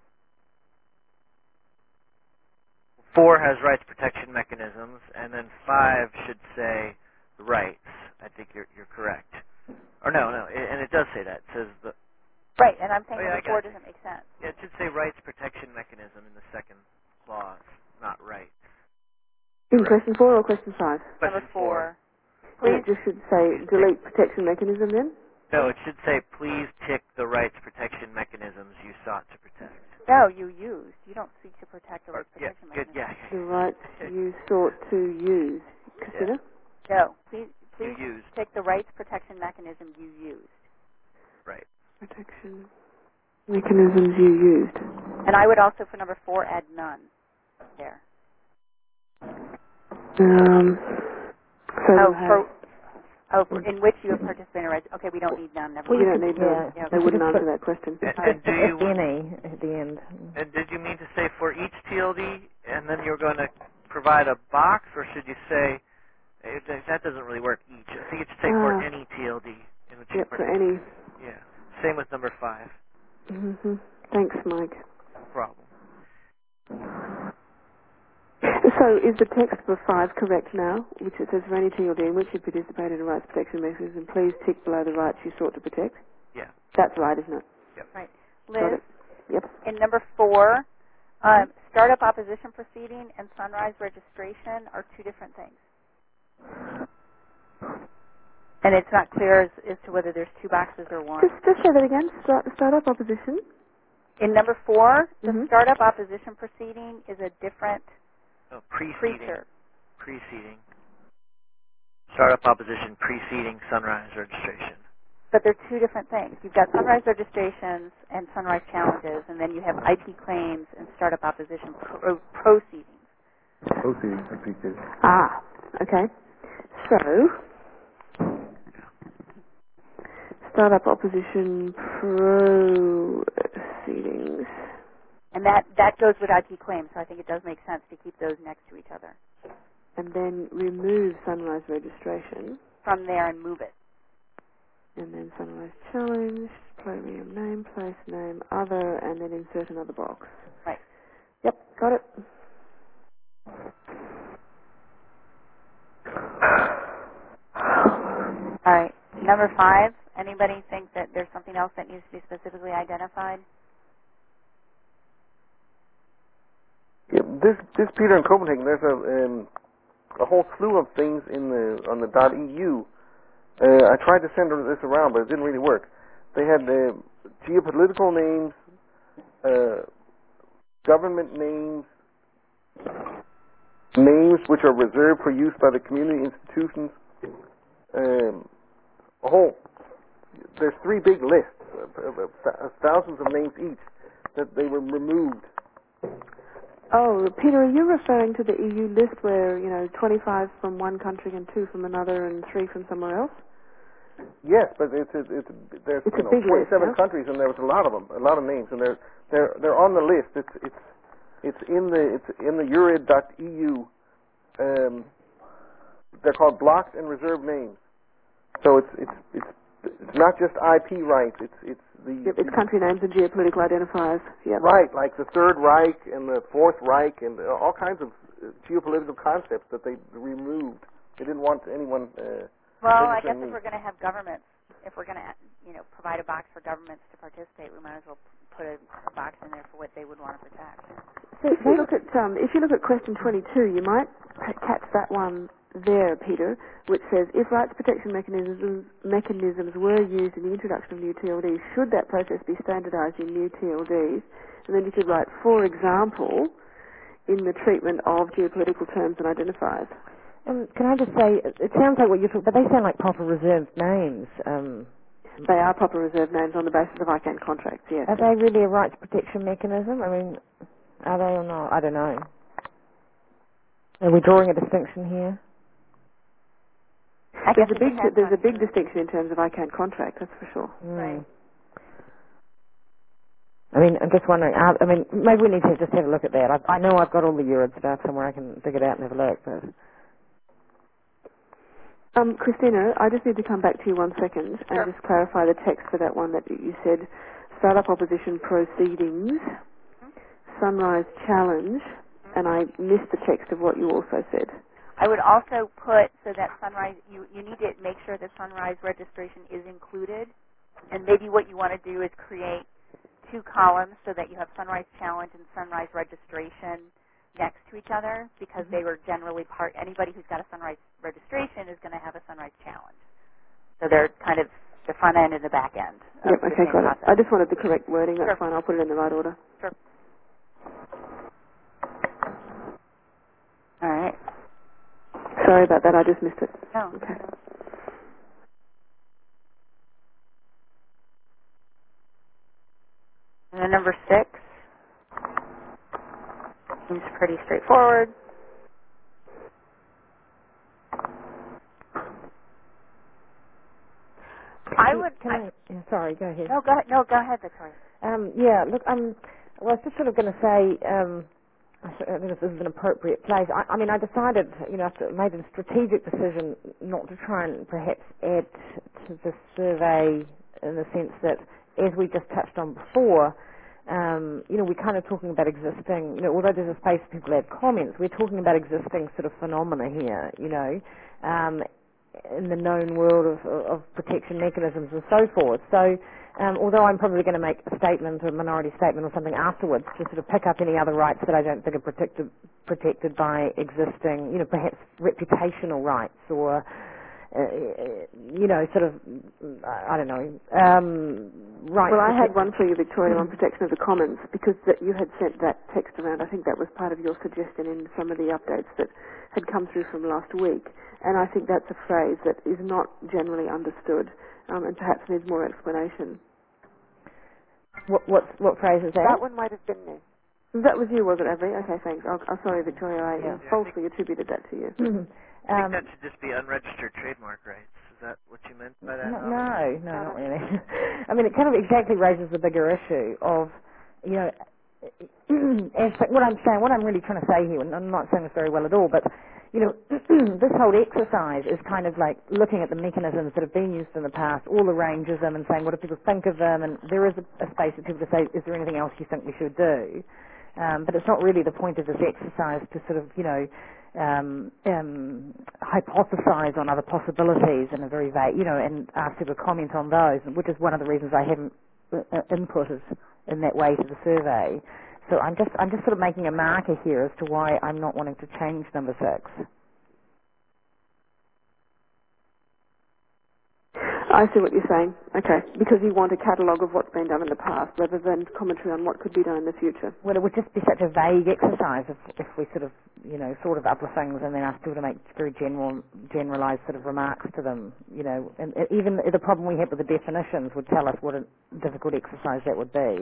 D: Four has rights protection mechanisms, and then five should say the rights. I think you're you're correct. Or no, no, it, and it does say that. It says the...
B: Right, and I'm saying
D: Oh, yeah,
B: number
D: I
B: four
D: got you.
B: doesn't make sense.
D: Yeah, it should say rights protection mechanism in the second clause, not rights.
A: In
D: Correct.
A: question four or question five?
B: Number
D: Question
B: four.
A: Then
B: Please.
A: it just should say delete protection mechanism then?
D: No, it should say please tick the rights protection mechanisms you sought to protect.
B: No, you used. You don't seek to protect the
D: Or,
B: rights
D: yeah,
B: protection
D: good,
B: mechanism.
D: yeah.
A: The rights you sought to use. Consider?
B: No, please, please
D: You used.
B: tick the rights protection mechanism you used.
D: Right.
A: Protection mechanisms you used.
B: And I would also, for number four, add none there.
A: Um, so
B: Oh,
A: we'll have,
B: for, oh, for in which you have participated in rights. Okay, we don't need none. Never
A: well, you
B: mind.
A: don't need
H: Yeah,
A: none.
B: Yeah,
A: They
H: you
A: wouldn't
H: just
A: answer
H: put,
A: that question.
D: And,
B: All right.
D: and do you
H: F N E at the end.
D: and did you mean to say for each T L D, and then you're going to provide a box, or should you say it, that doesn't really work? Each. I think it should say for
A: Ah,
D: any T L D in which you
A: yep, for any.
D: participate. Yeah. Same with number five.
A: Mm-hmm. Thanks, Mike.
D: No problem.
A: So is the text for five correct now, which it says for any T L D in which you participated in a rights protection mechanism, please tick below the rights you sought to protect?
D: Yeah.
A: That's right, isn't it?
D: Yep.
B: Right.
A: Got
B: Liz,
A: it. Yep.
B: in number four, Um, startup opposition proceeding and sunrise registration are two different things. And it's not clear as, as to whether there's two boxes or one.
A: Just, just say that again. Start, startup opposition.
B: In number four, the
A: Mhm.
B: startup opposition proceeding is a different
D: Oh, preceding.
B: creature.
D: Preceding. Startup opposition preceding sunrise registration.
B: But they're two different things. You've got sunrise registrations and sunrise challenges, and then you have I P claims and startup opposition pro- proceedings.
G: Proceedings, I think it is.
A: Ah, okay. So, startup opposition proceedings.
B: And that, that goes with I P claims, so I think it does make sense to keep those next to each other.
A: And then remove sunrise registration.
B: From there and move it.
A: And then sunrise challenge, program name, place name, other, and then insert another box.
B: Right.
A: Yep, got it.
B: All right. Number five, anybody think that there's something else that needs to be specifically identified?
G: Yeah, this this Peter in Copenhagen, there's a um, a whole slew of things in the on the .eu. Uh, I tried to send this around, but it didn't really work. They had uh, geopolitical names, uh, government names, names which are reserved for use by the community institutions. Um, a whole there's three big lists of, of, of thousands of names each that they were removed.
A: Oh, Peter, are you referring to the E U list where, you know, twenty-five from one country and two from another and three from somewhere else?
G: Yes, but it's it's, it's there's
A: It's
G: you
A: a
G: know
A: big list,
G: twenty-seven
A: yeah?
G: countries and there was a lot of them, a lot of names, and they're they're they're on the list. It's it's it's in the it's in the eurid dot e u. Um, they're called blocked and reserved names. So it's it's it's it's not just I P rights. It's it's the
A: Yep, it's country names and geopolitical identifiers. Yep.
G: right, like the Third Reich and the Fourth Reich and uh, all kinds of uh, geopolitical concepts that they removed. They didn't want anyone. Uh,
B: Well, I guess
G: registering
B: if
G: me.
B: we're going to have governments, if we're going to, you know, provide a box for governments to participate, we might as well put a, a box in there for what they would want to protect.
A: So if you look at um, if you look at question twenty-two, you might catch that one there, Peter, which says if rights protection mechanisms mechanisms were used in the introduction of new T L Ds, should that process be standardised in new T L Ds? And then you could write, for example, in the treatment of geopolitical terms and identifiers.
H: Um, can I just say, it, it sounds like what you're talking, but they sound like proper reserved names. Um,
A: They are proper reserve names on the basis of I C A N contracts, yes.
H: are they really a rights protection mechanism? I mean, are they or not? I don't know. Are we drawing a distinction here?
B: I
A: There's
B: guess
A: a big
B: it depends
A: there's
B: on
A: a big
B: who-
A: distinction in terms of I C A N contract, that's for sure.
H: Mm.
B: Right.
H: I mean, I'm just wondering, uh, I mean, maybe we need to just have a look at that. I, I know I've got all the eurid stuff somewhere I can dig it out and have a look, but...
A: Um, Christina, I just need to come back to you one second and
B: Sure.
A: just clarify the text for that one that you said, startup opposition proceedings,
B: Mm-hmm.
A: sunrise challenge, mm-hmm. and I missed the text of what you also said.
B: I would also put so that sunrise, you, you need to make sure that sunrise registration is included, and maybe what you want to do is create two columns so that you have sunrise challenge and sunrise registration next to each other, because
A: Mm-hmm.
B: they were generally part, anybody who's got a sunrise registration is going to have a sunrise challenge. So they're kind of the front end and the back end of
A: Yep,
B: the
A: okay,
B: same
A: got
B: process.
A: it. I just wanted the correct wording, that's
B: Sure.
A: fine, I'll put it in the right order.
B: Sure. All right.
A: Sorry about that, I just missed it.
B: No.
A: Okay.
B: And then number six seems pretty straightforward. I would.
H: Can I, yeah, sorry, go ahead.
B: No, go ahead. No, go ahead, Victoria.
H: Um, yeah, look, um, well, I was just sort of going to say, um, I th- I think this is an appropriate place. I, I mean, I decided, you know, after made a strategic decision not to try and perhaps add to the survey in the sense that, as we just touched on before, um, you know, we're kind of talking about existing, you know, although there's a space for people to add comments, we're talking about existing sort of phenomena here, you know. Um, in the known world of, of protection mechanisms and so forth. So um, although I'm probably going to make a statement, a minority statement or something afterwards to sort of pick up any other rights that I don't think are protected, protected by existing, you know, perhaps reputational rights or, uh, you know, sort of, I don't know, um, rights.
A: Well, I had one for you, Victoria, on protection of the commons, because that you had sent that text around. I think that was part of your suggestion in some of the updates that had come through from last week. And I think that's a phrase that is not generally understood um, and perhaps needs more explanation.
H: What, what, what phrase is that?
E: That one might have been me.
A: That was you, was it, Avery? Okay, thanks. Oh, oh, sorry, Victoria, I
H: Yeah.
A: falsely attributed that to you.
H: um,
D: I think that should just be unregistered trademark rights. Is that what you meant by that?
H: No,
D: Holly?
H: no, no, not really. I mean, it kind of exactly raises the bigger issue of, you know, as what I'm saying, what I'm really trying to say here, and I'm not saying this very well at all, but, you know, this whole exercise is kind of like looking at the mechanisms that have been used in the past, all the range of them, and saying, what do people think of them? And there is a, a space for people to say, is there anything else you think we should do? Um, but it's not really the point of this exercise to sort of, you know, um, um, hypothesize on other possibilities in a very vague, you know, and ask people to comment on those, which is one of the reasons I haven't uh, inputted in that way to the survey. So I'm just, I'm just sort of making a marker here as to why I'm not wanting to change number six.
A: I see what you're saying. Okay, because you want a catalogue of what's been done in the past rather than commentary on what could be done in the future.
H: Well, it would just be such a vague exercise if, if we sort of, you know, thought of other things and then asked people to make very general, generalised sort of remarks to them, you know. And even the problem we have with the definitions would tell us what a difficult exercise that would be.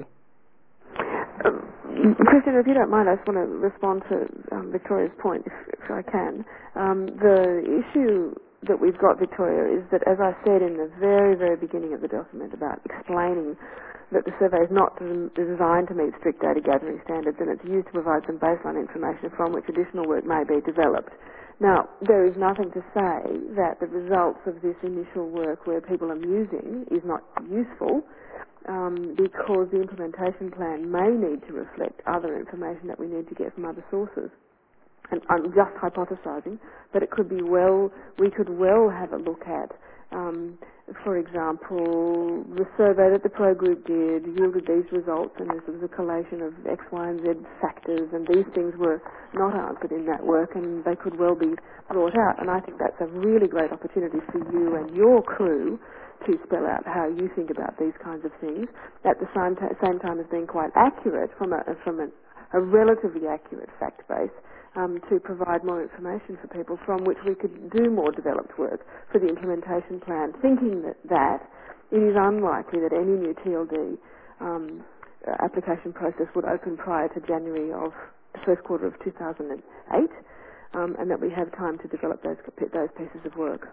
A: Um, Christian, if you don't mind, I just want to respond to um, Victoria's point, if, if I can. Um, the issue that we've got, Victoria, is that, as I said in the very, very beginning of the document about explaining that the survey is not designed to meet strict data gathering standards and it's used to provide some baseline information from which additional work may be developed. Now, there is nothing to say that the results of this initial work where people are musing is not useful, um, because the implementation plan may need to reflect other information that we need to get from other sources. And I'm just hypothesizing, but it could be well, we could well have a look at, um, for example, the survey that the Pro Group did yielded these results, and this was a collation of X, Y, and Z factors, and these things were not answered in that work, and they could well be brought out. And I think that's a really great opportunity for you and your crew to spell out how you think about these kinds of things, at the same, t- same time as being quite accurate from a, from a, a relatively accurate fact base. Um, to provide more information for people from which we could do more developed work for the implementation plan, thinking that, that it is unlikely that any new T L D um, application process would open prior to January of the first quarter of two thousand eight, um, and that we have time to develop those, those pieces of work.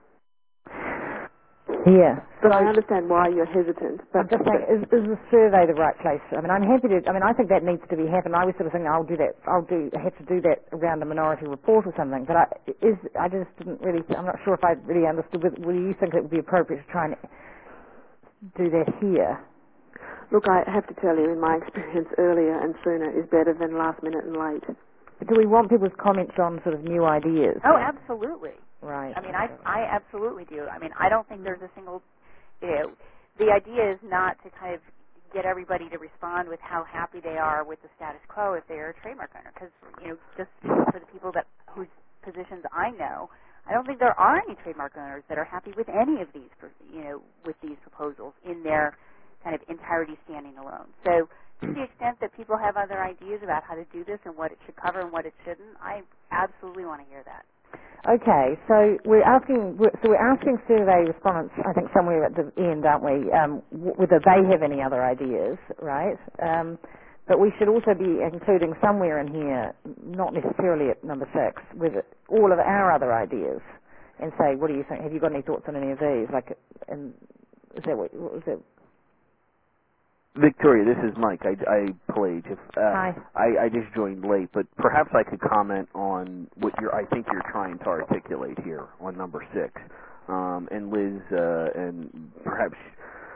H: Yeah.
A: But I understand why you're hesitant. But
H: I'm just saying, is, is the survey the right place? I mean, I'm happy to. I mean, I think that needs to be happened. I was sort of thinking, I'll do that. I'll do. I have to do that around the minority report or something. But I is. I just didn't really. I'm not sure if I really understood. Whether you think it would be appropriate to try and do that here?
A: Look, I have to tell you, in my experience, earlier and sooner is better than last minute and late.
H: But do we want people's comments on sort of new ideas?
B: Oh, absolutely.
H: Right.
B: I mean, I I absolutely do. I mean, I don't think there's a single, you know, the idea is not to kind of get everybody to respond with how happy they are with the status quo if they're a trademark owner. Because, you know, just for the people that whose positions I know, I don't think there are any trademark owners that are happy with any of these, you know, with these proposals in their kind of entirety standing alone. So to the extent that people have other ideas about how to do this and what it should cover and what it shouldn't, I absolutely want to hear that.
H: Okay, so we're asking, so we're asking survey respondents, I think somewhere at the end, aren't we, um, whether they have any other ideas, right? Um, but we should also be including somewhere in here, not necessarily at number six, with all of our other ideas, and say, what do you think? Have you got any thoughts on any of these? Like, and is that what, what was that?
J: Victoria, this is Mike. I, I played. If, uh,
H: Hi.
J: I, I just joined late, but perhaps I could comment on what you're, I think you're trying to articulate here on number six. Um, and Liz, uh, and perhaps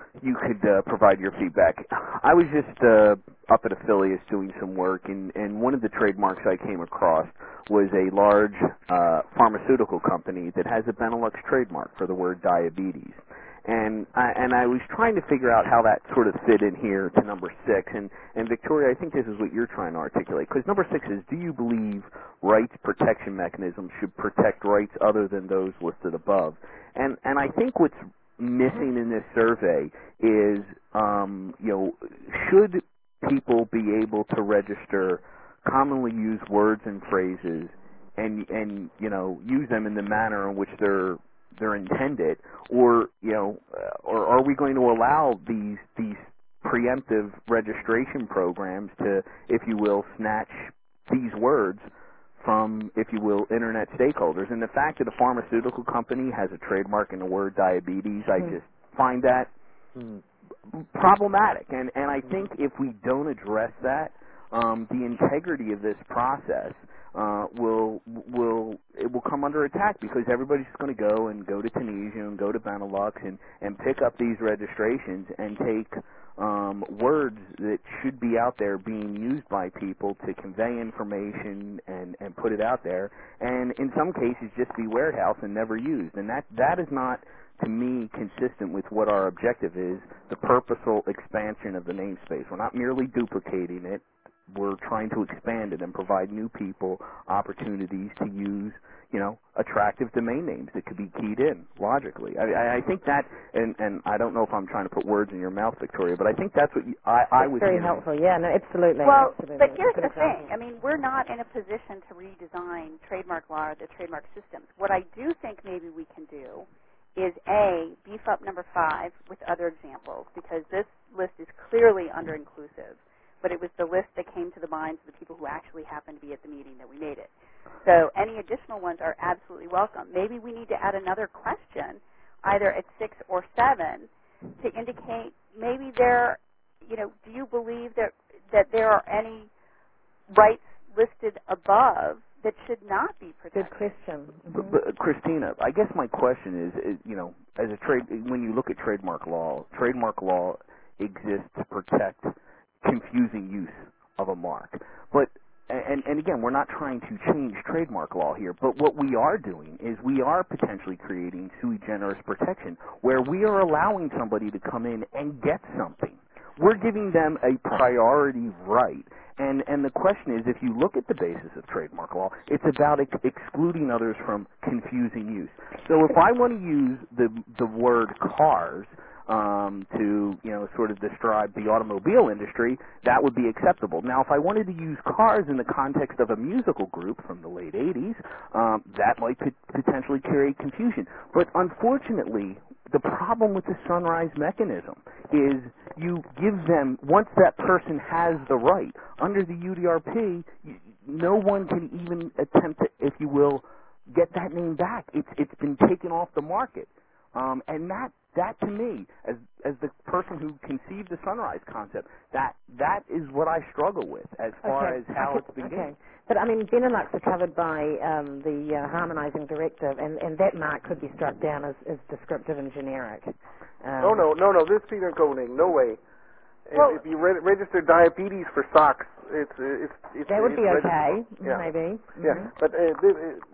J: you could uh, provide your feedback. I was just uh, up at Affiliates doing some work, and, and one of the trademarks I came across was a large uh, pharmaceutical company that has a Benelux trademark for the word diabetes. And I, and I was trying to figure out how that sort of fit in here to number six. And, and Victoria, I think this is what you're trying to articulate. Because number six is, do you believe rights protection mechanisms should protect rights other than those listed above? And, and I think what's missing in this survey is, um, you know, should people be able to register commonly used words and phrases and, and you know, use them in the manner in which they're they're intended, or you know, uh, or are we going to allow these these preemptive registration programs to, if you will, snatch these words from, if you will, internet stakeholders? And the fact that a pharmaceutical company has a trademark in the word diabetes, mm-hmm. I just find that mm-hmm. problematic. And and I think if we don't address that, um, the integrity of this process Uh, will will it will come under attack, because everybody's just going to go and go to Tunisia and go to Benelux and, and pick up these registrations and take um, words that should be out there being used by people to convey information and, and put it out there, and in some cases just be warehouse and never used. And that that is not, to me, consistent with what our objective is, the purposeful expansion of the namespace. We're not merely duplicating it. We're trying to expand it and provide new people opportunities to use, you know, attractive domain names that could be keyed in logically. I, I think that, and, and I don't know if I'm trying to put words in your mouth, Victoria, but I think that's what you, I, I was
H: very
J: hearing.
H: helpful. Yeah, no, absolutely.
B: Well,
H: absolutely.
B: but here's the thing. I mean, we're not in a position to redesign trademark law or the trademark systems. What I do think maybe we can do is, A, beef up number five with other examples, because this list is clearly under-inclusive. But it was the list that came to the minds of the people who actually happened to be at the meeting that we made it. So any additional ones are absolutely welcome. Maybe we need to add another question, either at six or seven, to indicate maybe there, you know, do you believe that that there are any rights listed above that should not be protected?
H: Good question. Mm-hmm.
J: But, but, Christina, I guess my question is, is, you know, as a trade, when you look at trademark law, trademark law exists to protect confusing use of a mark. But and, and again, we're not trying to change trademark law here, but what we are doing is we are potentially creating sui generis protection, where we are allowing somebody to come in and get something. We're giving them a priority right. And and the question is, if you look at the basis of trademark law, it's about ex- excluding others from confusing use. So if I want to use the the word cars Um, to, you know, sort of describe the automobile industry, that would be acceptable. Now, if I wanted to use cars in the context of a musical group from the late eighties, um, that might p- potentially create confusion. But unfortunately, the problem with the Sunrise mechanism is you give them, once that person has the right, under the U D R P, you, no one can even attempt to, if you will, get that name back. It's It's been taken off the market. Um, and that That, to me, as as the person who conceived the Sunrise concept, that that is what I struggle with as far
H: okay.
J: as how
H: okay.
J: it's been
H: okay.
J: gained.
H: But, I mean, Benelux are covered by um, the uh, harmonizing directive, and, and that mark could be struck down as, as descriptive and generic. Um,
G: no, no, no, no, this Peter coding, no way.
B: Well,
G: if, if you re- register diabetes for socks, it's it's it's
H: that would
G: it's
H: be okay,
G: yeah.
H: maybe. Mm-hmm.
G: Yeah, but uh, th-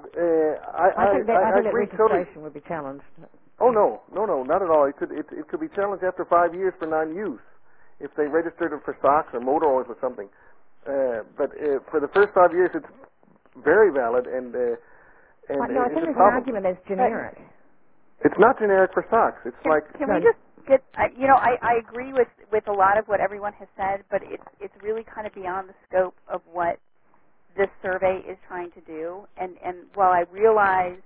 G: uh, I
H: I think that, I,
G: I,
H: think
G: I
H: that
G: agree
H: registration
G: totally.
H: would be challenged.
G: Oh no, no, no, not at all. It could it, it could be challenged after five years for non-use if they registered it for socks or motor oils or something. Uh, but uh, for the first five years, it's very valid and uh, and
H: uh, no, I
G: it's
H: think
G: a
H: there's
G: problem.
H: an argument that's generic.
G: But it's not generic for socks. It's
B: can,
G: like
B: can
H: no,
B: we just get? Uh, you know, I, I agree with with a lot of what everyone has said, but it's it's really kind of beyond the scope of what this survey is trying to do. And and while I realize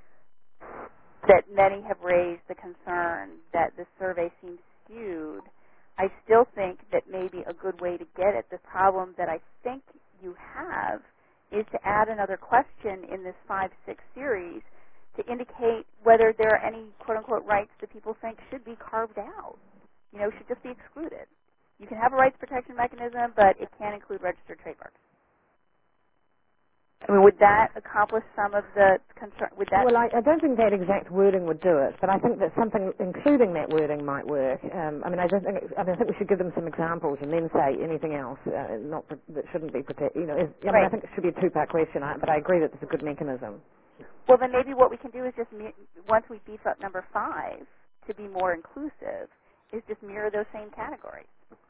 B: that many have raised the concern that the survey seems skewed, I still think that maybe a good way to get at the problem that I think you have is to add another question in this five six series to indicate whether there are any quote-unquote rights that people think should be carved out, you know, should just be excluded. You can have a rights protection mechanism, but it can't include registered trademarks. I mean, would that accomplish some of the concern? Would that?
H: Well, I, I don't think that exact wording would do it, but I think that something including that wording might work. Um, I mean, I don't think. It, I, mean, I think we should give them some examples and then say anything else. Uh, not that shouldn't be protected. You know, is, I, mean,
B: right.
H: I think it should be a two-part question, I, but I agree that it's a good mechanism.
B: Well, then maybe what we can do is just mi- once we beef up number five to be more inclusive, is just mirror those same categories.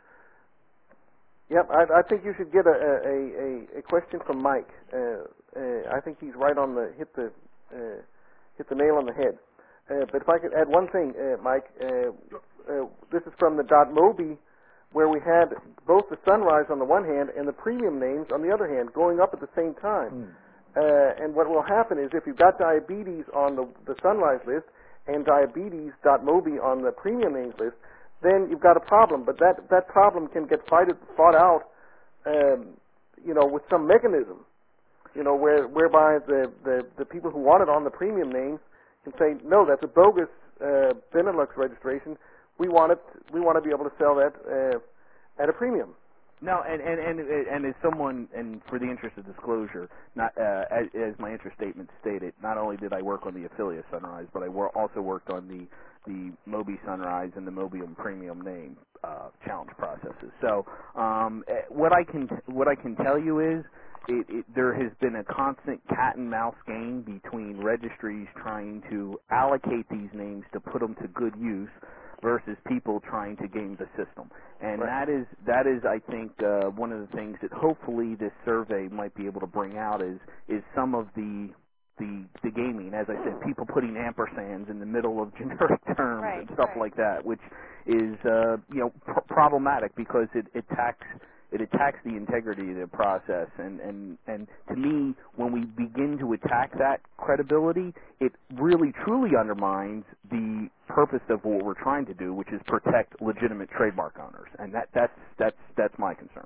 G: Yep, I, I think you should get a a, a, a question from Mike. Uh, uh, I think he's right on the hit the uh, hit the nail on the head. Uh, but if I could add one thing, uh, Mike, uh, uh, this is from the .mobi, where we had both the Sunrise on the one hand and the premium names on the other hand going up at the same time. Mm. Uh, and what will happen is if you've got diabetes on the, the Sunrise list and diabetes.mobi on the premium names list, then you've got a problem. But that, that problem can get fighted, fought out, um, you know, with some mechanism, you know, where, whereby the, the, the people who want it on the premium names can say, no, that's a bogus uh, Benelux registration. We want it. We want to be able to sell that uh, at a premium.
J: No, and and and and as someone, and for the interest of disclosure, not uh, as, as my interest statement stated, not only did I work on the Affiliate Sunrise, but I wor- also worked on the the Mobi Sunrise and the Mobium Premium name uh, challenge processes. So um, what I can what I can tell you is, it, it, there has been a constant cat and mouse game between registries trying to allocate these names to put them to good use, versus people trying to game the system. And right. that is, that is, I think, uh, one of the things that hopefully this survey might be able to bring out is is some of the the, the gaming. As I said, people putting ampersands in the middle of generic terms
B: right,
J: and stuff
B: right.
J: like that, which is uh, you know pr- problematic because it attacks it attacks the integrity of the process. And, and and to me, when we begin to attack that credibility, it really truly undermines the purpose of what we're trying to do, which is protect legitimate trademark owners. And that that's that's that's my concern.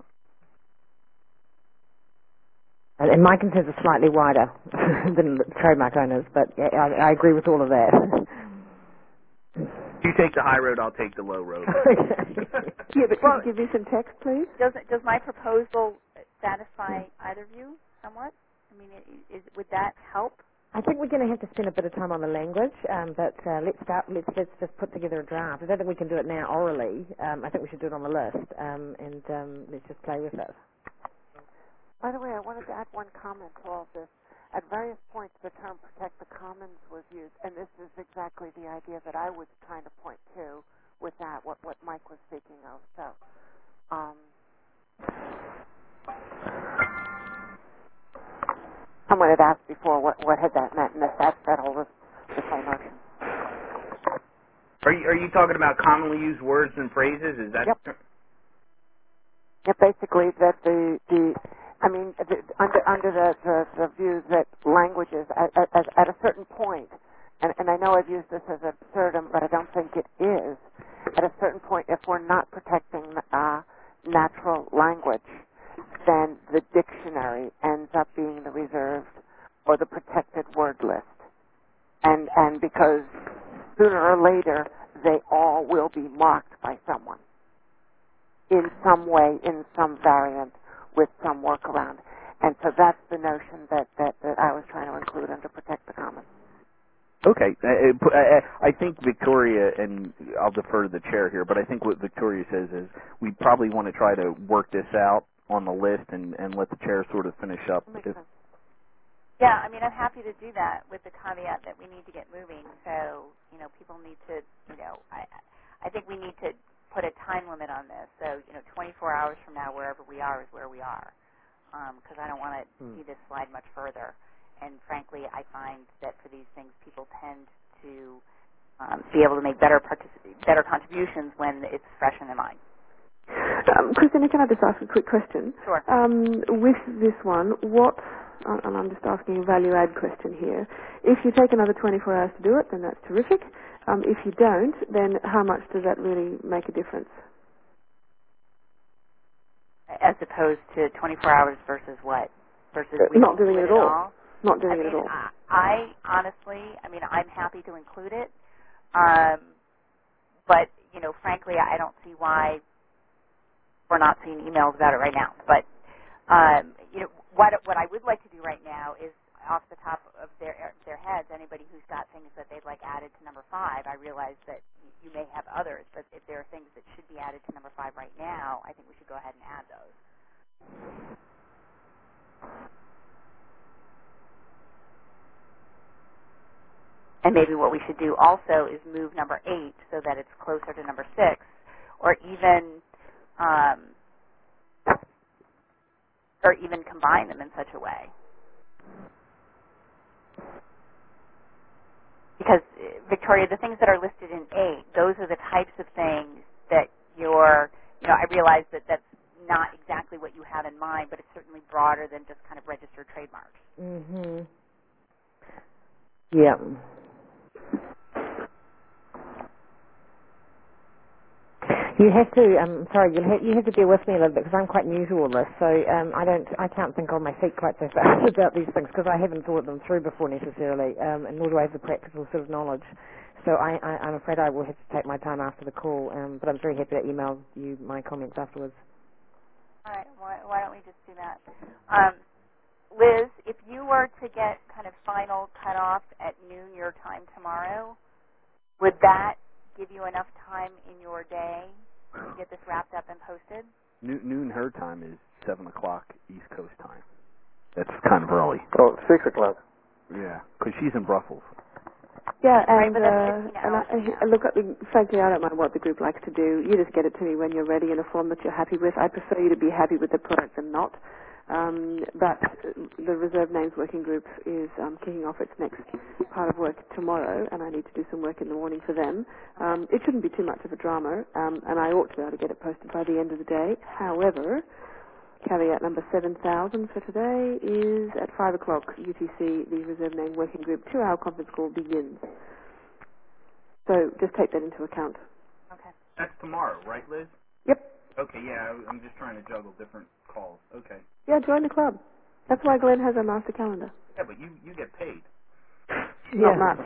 H: And my concerns are slightly wider than trademark owners, but yeah, I, I agree with all of that.
J: You take the high road, I'll take the low road.
A: Yeah, but well, can you give me some text, please?
B: Does does my proposal satisfy either of you somewhat? I mean, is, would that help?
H: I think we're going to have to spend a bit of time on the language, um, but uh, let's start. Let's, let's just put together a draft. I don't think we can do it now orally. Um, I think we should do it on the list, um, and um, let's just play with it.
E: By the way, I wanted to add one comment to all this. At various points, the term protect the commons was used, and this is exactly the idea that I was trying to point to with that, what, what Mike was speaking of. So, um, someone had asked before what, what had that meant, and that settled this, this whole notion.
J: Are you, are you talking about commonly used words and phrases? Is that?
E: Yep. Yep, basically that the, the I mean, the, under under the, the, the view that languages at, at, at a certain point, and, and I know I've used this as absurdum, but I don't think it is. At a certain point, if we're not protecting uh, natural language, then the dictionary ends up being the reserved or the protected word list, and and because sooner or later they all will be marked by someone in some way, in some variant, with some workaround. And so that's the notion that, that, that I was trying to include under Protect the Commons.
J: Okay. I, I, I think Victoria, and I'll defer to the chair here, but I think what Victoria says is we probably want to try to work this out on the list and, and let the chair sort of finish up.
E: Makes
J: if,
E: sense.
B: Yeah, I mean, I'm happy to do that with the caveat that we need to get moving. So, you know, people need to, you know, I, I think we need to put a time limit on this. So, you know, twenty-four hours from now, wherever we are is where we are, because um, I don't want to hmm. see this slide much further. And frankly, I find that for these things, people tend to um, be able to make better particip- better contributions when it's fresh in their mind.
A: Um, Christina, can I just ask a quick question?
B: Sure.
A: Um, with this one, what, and I'm just asking a value-add question here, if you take another twenty-four hours to do it, then that's terrific. Um, if you don't, then how much does that really make a difference?
B: As opposed to twenty-four hours versus what? Versus we
A: not doing
B: do
A: it
B: at
A: at all.
B: all?
A: Not doing
B: I
A: it
B: mean,
A: at all.
B: I, I honestly, I mean, I'm happy to include it, um, but you know, frankly, I don't see why we're not seeing emails about it right now. But um, you know, what what I would like to do right now is, off the top of their their heads, anybody who's got things that they'd like added to number five, I realize that you may have others, but if there are things that should be added to number five right now, I think we should go ahead and add those. And maybe what we should do also is move number eight so that it's closer to number six, or even um, or even combine them in such a way. Because, Victoria, the things that are listed in eight, those are the types of things that you're, you know, I realize that that's not exactly what you have in mind, but it's certainly broader than just kind of registered trademarks.
H: Mm-hmm. Yeah. You have to, um, sorry, you have, you have to bear with me a little bit because I'm quite new to all this, so um, I don't, I can't think on my feet quite so fast about these things because I haven't thought them through before necessarily, um, and nor do I have the practical sort of knowledge. So I, I, I'm afraid I will have to take my time after the call, um, but I'm very happy to email you my comments afterwards.
B: All right, why, why don't we just do that? Um, Liz, if you were to get kind of final cutoff at noon your time tomorrow, would that give you enough time in your day to get this wrapped up and posted?
J: Noon, noon her time is seven o'clock East Coast time. That's kind of early.
G: Oh, six o'clock.
J: Yeah, because she's in Brussels.
A: Yeah,
B: Right,
A: and,
B: but that's
A: uh,
B: fifteen
A: and I,
B: hours from now.
A: I, look, frankly, I don't mind what the group likes to do. You just get it to me when you're ready in a form that you're happy with. I prefer you to be happy with the product than not. Um, but the Reserve Names Working Group is um, kicking off its next part of work tomorrow, and I need to do some work in the morning for them. Um, it shouldn't be too much of a drama, um, and I ought to be able to get it posted by the end of the day. However, caveat number seven thousand for today is at five o'clock U T C, the Reserve Name Working Group two-hour conference call begins. So just take that into account.
B: Okay.
J: That's tomorrow, right, Liz?
A: Yep.
J: Okay, yeah, I'm just trying to juggle different calls. Okay.
A: Yeah, join the club. That's why Glenn has a master calendar.
J: Yeah, but you, you get paid.
A: Not much.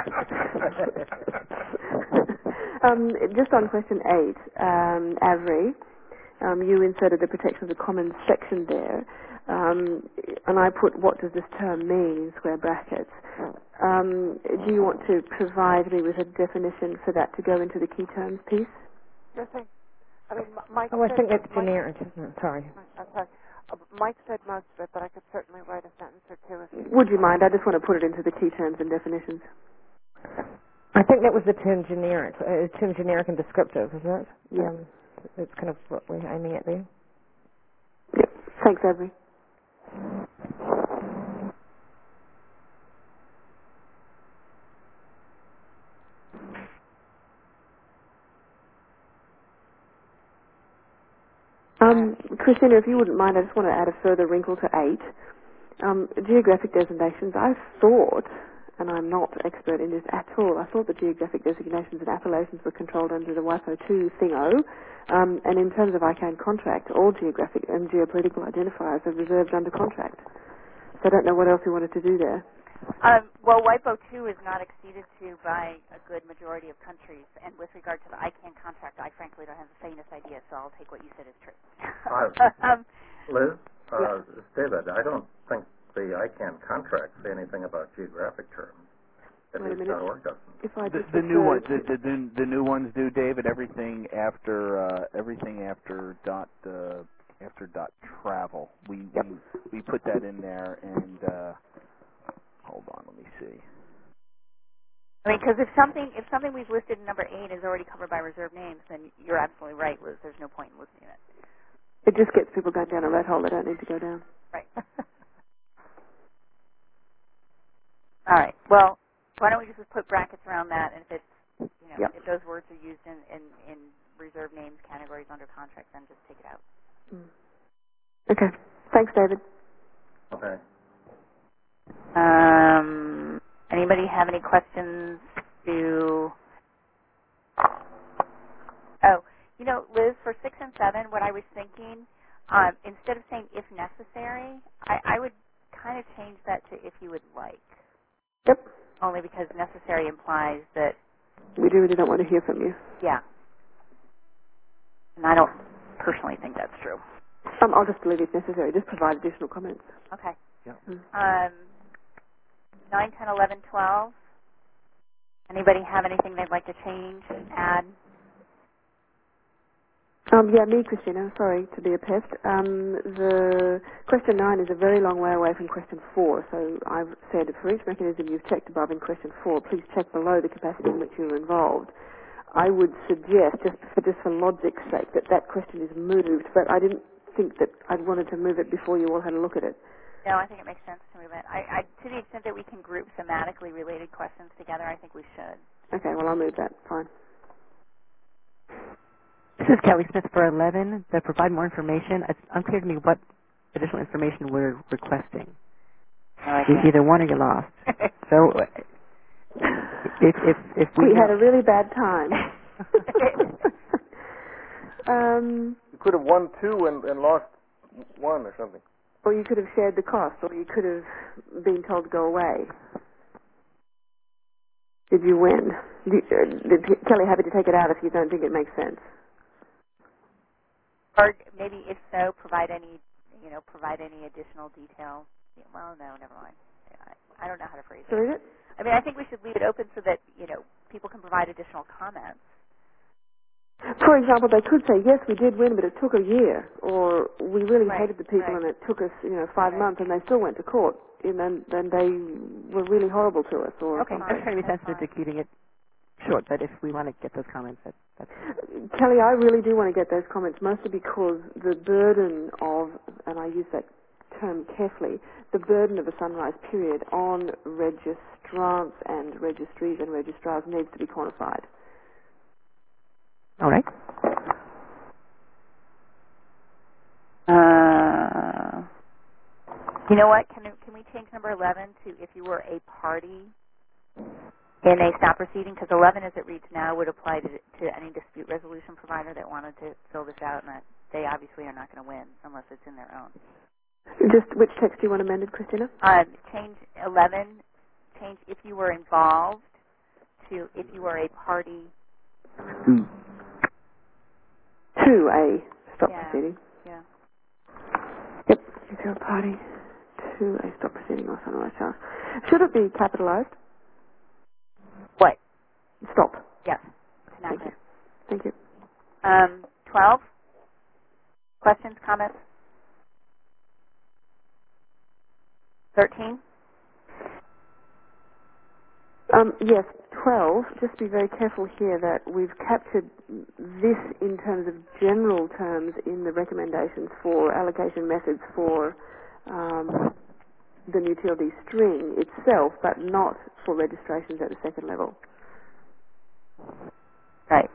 A: um, just on question eight, um, Avery, um, you inserted the protection of the commons section there, um, and I put what does this term mean in square brackets. Um, do you want to provide me with a definition for that to go into the key terms piece?
E: Yes, I, I mean, M- Mike
H: Oh, I
E: said,
H: think that's
E: Mike,
H: generic, isn't it? Sorry.
E: I'm sorry. Uh, Mike said most of it, but I could certainly write a sentence or two. If you
A: Would you mind? I just want to put it into the key terms and definitions.
H: I think that was the term generic, uh, term generic and descriptive, isn't it?
A: Yeah.
H: Um, that's kind of what we're aiming at there.
A: Yep. Thanks, Avery. Um, Christina, if you wouldn't mind, I just want to add a further wrinkle to eight. Um, geographic designations, I thought, and I'm not expert in this at all, I thought the geographic designations and appellations were controlled under the WIPO two thingo, um, and in terms of I CANN contract, all geographic and geopolitical identifiers are reserved under contract. So I don't know what else we wanted to do there.
B: Um, well, WIPO two is not acceded to by a good majority of countries, and with regard to the I CANN contract, I frankly don't have the faintest idea, so I'll take what you said as true. um,
K: Liz, uh,
A: yeah.
K: it's David, I don't think the I CANN contract say anything about geographic terms. At
A: Wait a
K: least
A: minute.
K: .org doesn't.
A: If I
J: The,
A: just
J: the new
A: refer
J: ones, the, the, the, the new ones do, David. Everything after uh, everything after dot uh, after dot travel. We
A: Yep.
J: we we put that in there, and uh, hold on, let me see.
B: I mean, because if something if something we've listed in number eight is already covered by reserved names, then you're absolutely right, Liz. There's no point in listing it.
A: It just gets people going down a rat hole they don't need to go down.
B: Right. All right. Well, why don't we just put brackets around that, and if it's, you know,
A: Yep.
B: if those words are used in, in, in reserved names categories under contract, then just take it out.
A: Mm. Okay. Thanks, David.
K: Okay.
B: Um, anybody have any questions to... Oh, you know, Liz, for six and seven, what I was thinking, um, instead of saying if necessary, I, I would kind of change that to if you would like.
A: Yep.
B: Only because necessary implies that...
A: We do really don't want to hear from you.
B: Yeah. And I don't personally think that's true.
A: Um, I'll just delete if necessary. Just provide additional comments.
B: Okay.
D: Yeah.
A: Mm.
B: Um, nine, ten, eleven, twelve. Anybody have anything they'd like to change, add?
A: Um, yeah, me, Christina. Sorry to be a pest. Um, the question nine is a very long way away from question four. So I've said for each mechanism you've checked above in question four, please check below the capacity in which you were involved. I would suggest, just for just for logic's sake, that that question is moved. But I didn't think that I'd wanted to move it before you all had a look at it.
B: No, I think it makes sense to move it. I, I, to the extent that we can group thematically related questions together, I think we should.
A: Okay, well, I'll move that. Fine.
L: This is Kelly Smith for eleven. To provide more information, it's unclear to me what additional information we're requesting.
B: Oh,
L: E- Either one or you lost. So if if if we,
A: We
L: know,
A: had a really bad time. um,
G: You could have won two and, and lost one or something.
A: or you could have shared the cost, or you could have been told to go away. Did you win? Did, uh, did Kelly happy to take it out if you don't think it makes sense?
B: Or maybe, if so, provide any, you know, provide any additional details. Yeah, well, no, never mind. I, I don't know how to phrase it.
A: Read it?
B: I mean, I think we should leave it open so that, you know, people can provide additional comments.
A: For example, they could say, yes, we did win, but it took a year, or we really
B: Right,
A: hated the people
B: right.
A: and it took us, you know, five
B: Right.
A: months, and they still went to court, and then, then they were really horrible to us, or
L: okay,
A: something.
L: I'm trying to be
B: That's
L: sensitive to
B: fine.
L: keeping it short, but if we want to get those comments, that, that's
A: Kelly, I really do want to get those comments, mostly because the burden of, and I use that term carefully, the burden of a sunrise period on registrants and registries and registrars needs to be quantified.
L: all right.
B: Uh, you know what? Can can we change number eleven to if you were a party in a stop proceeding? Because eleven, as it reads now, would apply to, to any dispute resolution provider that wanted to fill this out, and that they obviously are not going to win unless it's in their own.
A: Just which text do you want amended, Christina?
B: Um, change eleven. Change if you were involved to if you were a party.
F: Hmm.
A: To a stop
B: Yeah.
A: proceeding.
B: Yeah.
A: Yep. If you're a party to a stop proceeding or sunrise charge. Should it be capitalized?
B: What?
A: Stop.
B: Yes. It's an
A: Thank
B: acronym.
A: you. Thank you.
B: Um, twelve. Questions, comments? Thirteen.
A: Um, yes, twelve. Just be very careful here that we've captured this in terms of general terms in the recommendations for allocation methods for um, the new T L D string itself, but not for registrations at the second level.
B: Right.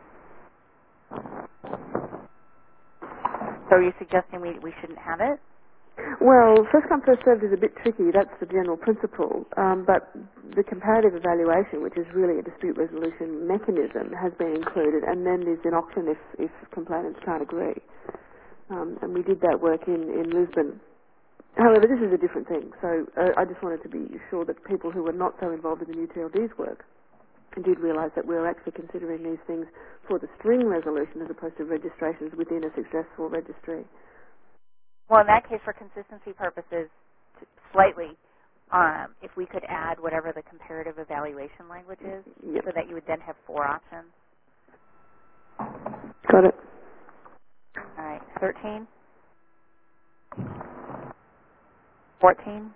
B: So are you suggesting we, we shouldn't have it?
A: Well, first come, first served is a bit tricky. That's the general principle. Um, but the comparative evaluation, which is really a dispute resolution mechanism, has been included. And then there's an option if, if complainants can't agree. Um, and we did that work in, in Lisbon. However, this is a different thing. So uh, I just wanted to be sure that people who were not so involved in the new T L D's work did realise that we're actually considering these things for the string resolution as opposed to registrations within a successful registry.
B: Well, in that case, for consistency purposes, t- slightly, um, if we could add whatever the comparative evaluation language is,
A: Yep.
B: so that you would then have four options.
A: Got it.
B: All right. thirteen. fourteen.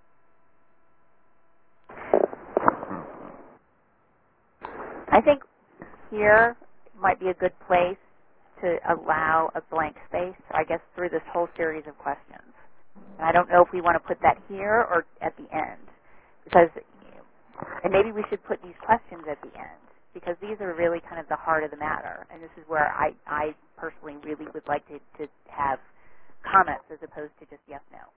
B: I think here might be a good place to allow a blank space, I guess, through this whole series of questions. And I don't know if we want to put that here or at the end, because, and maybe we should put these questions at the end, because these are really kind of the heart of the matter, and this is where I, I personally really would like to, to have comments as opposed to just yes, no.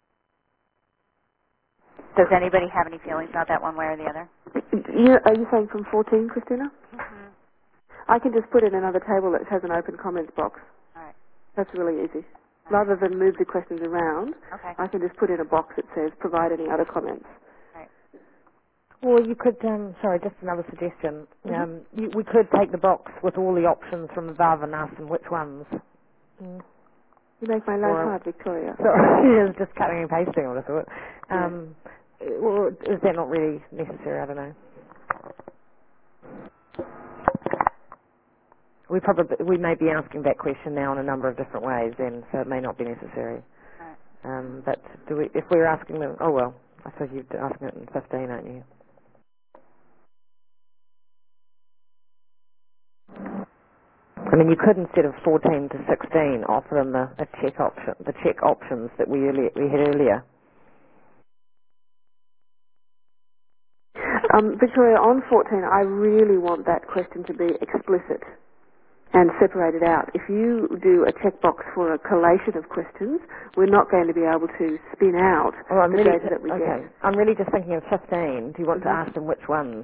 B: Does anybody have any feelings about that one way or the other?
A: You, are you saying from fourteen, Christina?
B: Mm-hmm.
A: I can just put in another table that has an open comments box.
B: All right.
A: That's really easy.
B: All right.
A: Rather than move the questions around,
B: Okay.
A: I can just put in a box that says provide any other comments.
B: Right.
H: Or you could, um, sorry, just another suggestion.
A: Mm-hmm.
H: Um, you, we could take the box with all the options from above and ask them which ones. Mm.
A: You make my life
H: Or-
A: hard, Victoria.
H: So it's just cutting and pasting, I would have thought. Um, well, is that not really necessary? I don't know. We probably we may be asking that question now in a number of different ways, then, so it may not be necessary. Um, but do we, if we're asking them, oh well, I suppose you're asking it in fifteen, aren't you? I mean, you could, instead of fourteen to sixteen, offer them the, a check option, the check options that we earlier, we had earlier.
A: Um, Victoria, on fourteen, I really want that question to be explicit and separated out. If you do a checkbox for a collation of questions, we're not going to be able to spin out
H: Oh, I'm
A: the
H: really
A: data that we
H: okay.
A: get.
H: I'm really just thinking of fifteen. Do you want
A: Mm-hmm.
H: to ask them which ones?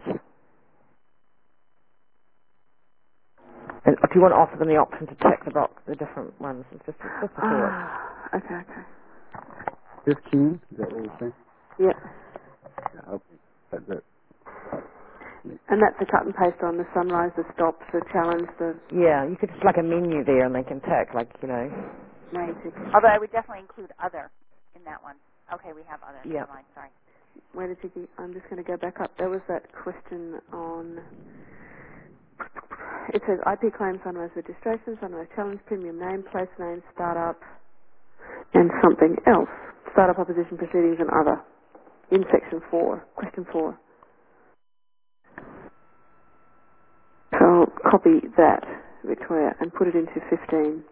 H: And do you want to offer them the option to check the box, the different ones? It's just, it's just a thought.
A: Ah, okay, okay.
F: Fifteen? Is that what we're saying?
A: Yeah.
F: Yeah. Okay. That, that,
A: And that's a cut and paste on the sunrise, the stops, the challenge, the...
H: Yeah, you could just like a menu there and they can tick, like, you know.
B: Right. Although I would definitely include other in that one. Okay, we have other.
H: Yeah.
B: Never mind, sorry.
A: Where did you get... I'm just going to go back up. There was that question on... It says I P claim, sunrise registration, sunrise challenge, premium name, place name, startup, and something else. Startup opposition proceedings and other. In section four, question four. So I'll copy that, Victoria, and put it into fifteen.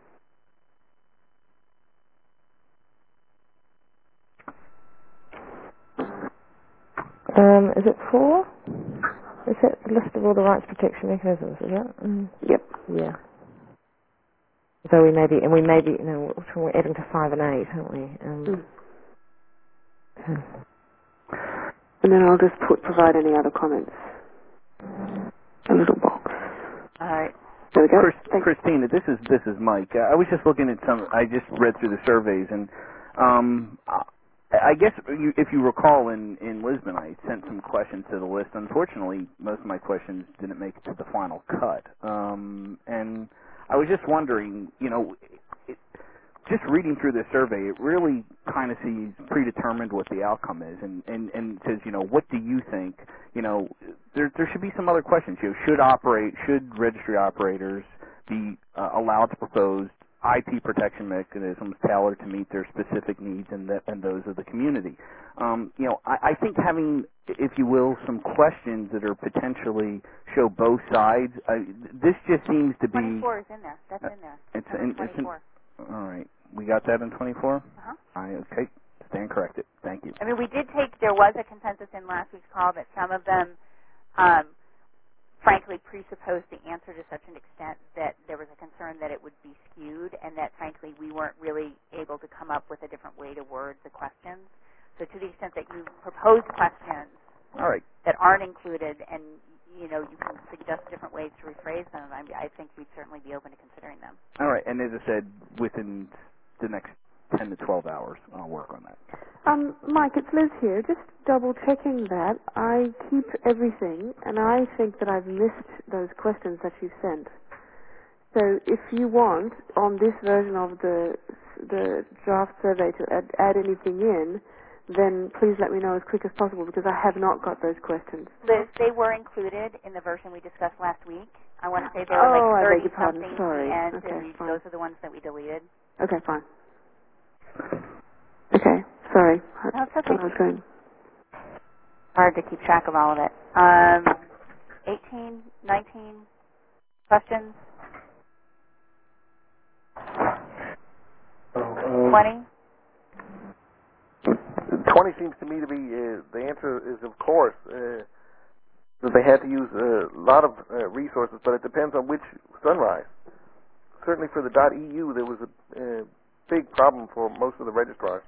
H: Um, is it four? Is it the list of all the rights protection mechanisms? Is that? Mm.
A: Yep.
H: Yeah. So we may be, and we may be, you know, we're adding to five and eight, aren't we? Um,
A: Mm.
H: okay.
A: And then I'll just put provide any other comments. A little box.
B: All right.
A: There we go.
J: Chris,
A: Thanks.
J: Christina, this is this is Mike. Uh, I was just looking at some. I just read through the surveys, and um, I I guess you, if you recall, in in Lisbon, I sent some questions to the list. Unfortunately, most of my questions didn't make it to the final cut, um, and I was just wondering, you know. It, just reading through this survey, it really kind of sees predetermined what the outcome is, and, and, and says, you know, what do you think? You know, there there should be some other questions. You know, should operate, should registry operators be uh, allowed to propose I P protection mechanisms tailored to meet their specific needs and the, and those of the community? Um, you know, I, I think having, if you will, some questions that are potentially show both sides. Uh, this just seems to be.
B: twenty-four is in there. That's in there.
J: It's
B: Number
J: in, it's in,
B: twenty-four.
J: all right. We got that in twenty-four?
B: Uh-huh.
J: I, okay. Stand corrected. Thank you.
B: I mean, we did take, there was a consensus in last week's call that some of them, um, frankly, presupposed the answer to such an extent that there was a concern that it would be skewed and that, frankly, we weren't really able to come up with a different way to word the questions. So to the extent that you propose questions
J: All right.
B: that aren't included and, you know, you can suggest different ways to rephrase them, I, I think we'd certainly be open to considering them.
J: All right. And as I said, within the next ten to twelve hours, I'll work on that.
A: Um, Mike, it's Liz here. Just double checking that. I keep everything, and I think that I've missed those questions that you sent. So if you want, on this version of the the draft survey to add, add anything in, then please let me know as quick as possible because I have not got those questions.
B: Liz, they were included in the version we discussed last week. I want to say there
A: Oh,
B: were
A: I beg
B: like
A: your pardon.
B: thirty-something
A: Sorry.
B: at the end,
A: Okay,
B: and we,
A: fine.
B: those are the ones that we deleted.
A: Okay, fine. Okay, sorry. I,
B: No, it's okay.
A: I was going.
B: Hard to keep track of all of it. Um, eighteen, nineteen questions?
G: Um,
B: twenty?
G: twenty seems to me to be, uh, the answer is, of course, uh, that they had to use a lot of uh, resources, but it depends on which sunrise. Certainly for the .eu, there was a uh, big problem for most of the registrars.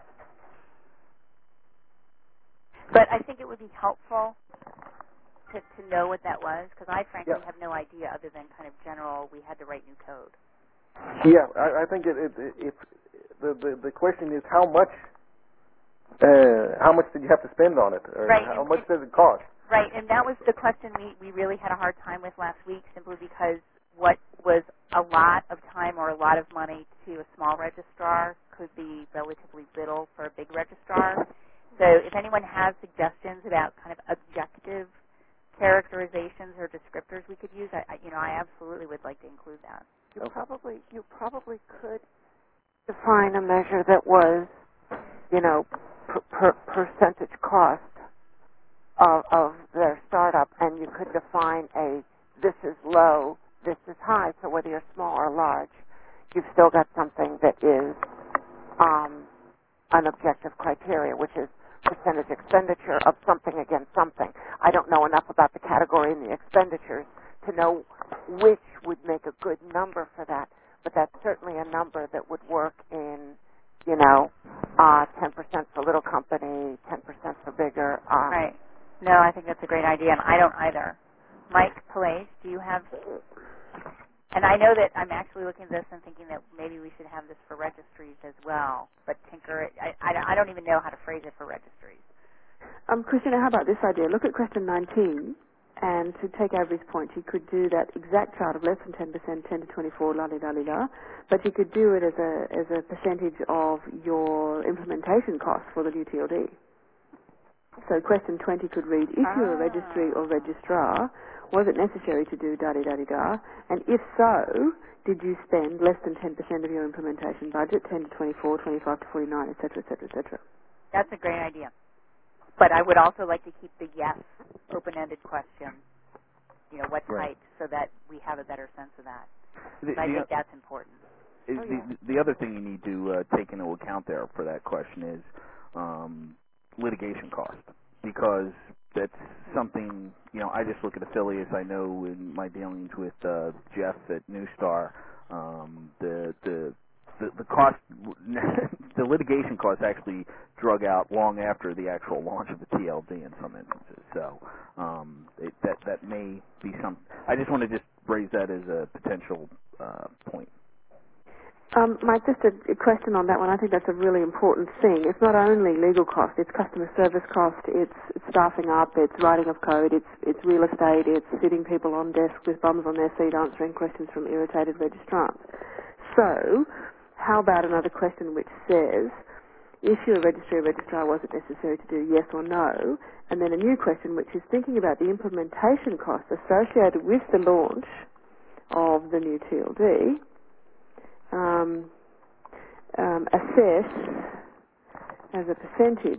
B: But I think it would be helpful to, to know what that was, because I frankly
G: Yeah.
B: have no idea other than kind of general, we had to write new code.
G: Yeah, I, I think it, it, it, it the, the the question is how much uh, how much did you have to spend on it, or
B: Right,
G: how
B: and
G: much
B: it-
G: does it cost?
B: Right, and that was the question we, we really had a hard time with last week, simply because what was a lot of time or a lot of money to a small registrar could be relatively little for a big registrar. So if anyone has suggestions about kind of objective characterizations or descriptors we could use, I, I, you know, I absolutely would like to include that.
E: You probably you probably could define a measure that was, you know, per, per percentage cost of, of their startup, and you could define a this is low, this is high. So whether you're small or large, you've still got something that is um, an objective criteria, which is percentage expenditure of something against something. I don't know enough about the category and the expenditures to know which would make a good number for that, but that's certainly a number that would work in, you know, uh, ten percent for little company, ten percent for bigger. Um,
B: right. No, I think that's a great idea, and I don't either. Mike Palais, do you have... And I know that I'm actually looking at this and thinking that maybe we should have this for registries as well, but tinker it. I, I, I don't even know how to phrase it for registries.
A: Um, Christina, how about this idea? Look at question nineteen, and to take Avery's point, you could do that exact chart of less than ten percent, ten to twenty-four, la-di-da-li-da, but you could do it as a as a percentage of your implementation costs for the new T L D. So question twenty could read, if
B: ah.
A: you're a registry or registrar, was it necessary to do da-di-da-di-da? And if so, did you spend less than ten percent of your implementation budget, ten to twenty-four, twenty-five to forty-nine, et cetera, et cetera, et cetera?
B: That's a great idea. But I would also like to keep the yes open-ended question, you know, what
J: right.
B: type, so that we have a better sense of that.
J: The,
B: I
J: the,
B: think that's important.
J: Is
B: oh, yeah.
J: the, the other thing you need to uh, take into account there for that question is um, litigation cost, because that's something, you know, I just look at affiliates. I know in my dealings with uh, Jeff at New Star, um, the, the the the cost, the litigation costs actually drug out long after the actual launch of the T L D in some instances. So um, it, that that may be some. I just want to just raise that as a potential uh, point.
A: Um, Mike, just a, a question on that one. I think that's a really important thing. It's not only legal cost, it's customer service cost, it's staffing up, it's writing of code, it's it's real estate, it's sitting people on desk with bums on their seat answering questions from irritated registrants. So, how about another question which says, if you're a registry or registrar, was it necessary to do yes or no? And then a new question which is thinking about the implementation costs associated with the launch of the new T L D. Um, um, assess as a percentage,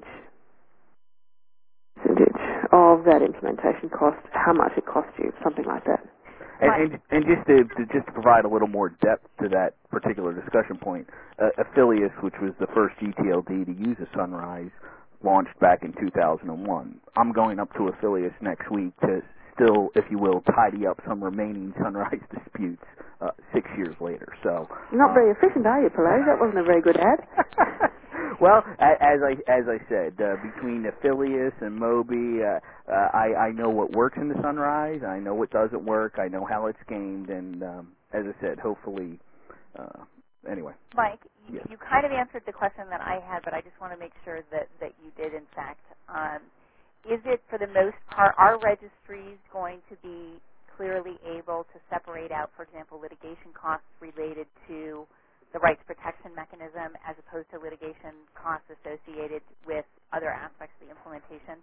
A: percentage of that implementation cost, how much it cost you, something like that.
J: And, and, and just to, to just to provide a little more depth to that particular discussion point, uh, Affilius, which was the first G T L D to use a Sunrise, launched back in two thousand one. I'm going up to Affilius next week to still, if you will, tidy up some remaining Sunrise disputes uh, six years later. So
A: you're not
J: uh,
A: very efficient, are you, Palais? That wasn't a very good ad.
J: Well, as I as I said, uh, between Affilius and Moby, uh, uh, I I know what works in the Sunrise. I know what doesn't work. I know how it's gamed, and um, as I said, hopefully, uh, anyway.
B: Mike, you,
J: yes.
B: you kind of answered the question that I had, but I just want to make sure that that you did, in fact. Um, is it, for the most part, are registries going to be clearly able to separate out, for example, litigation costs related to the rights protection mechanism as opposed to litigation costs associated with other aspects of the implementation?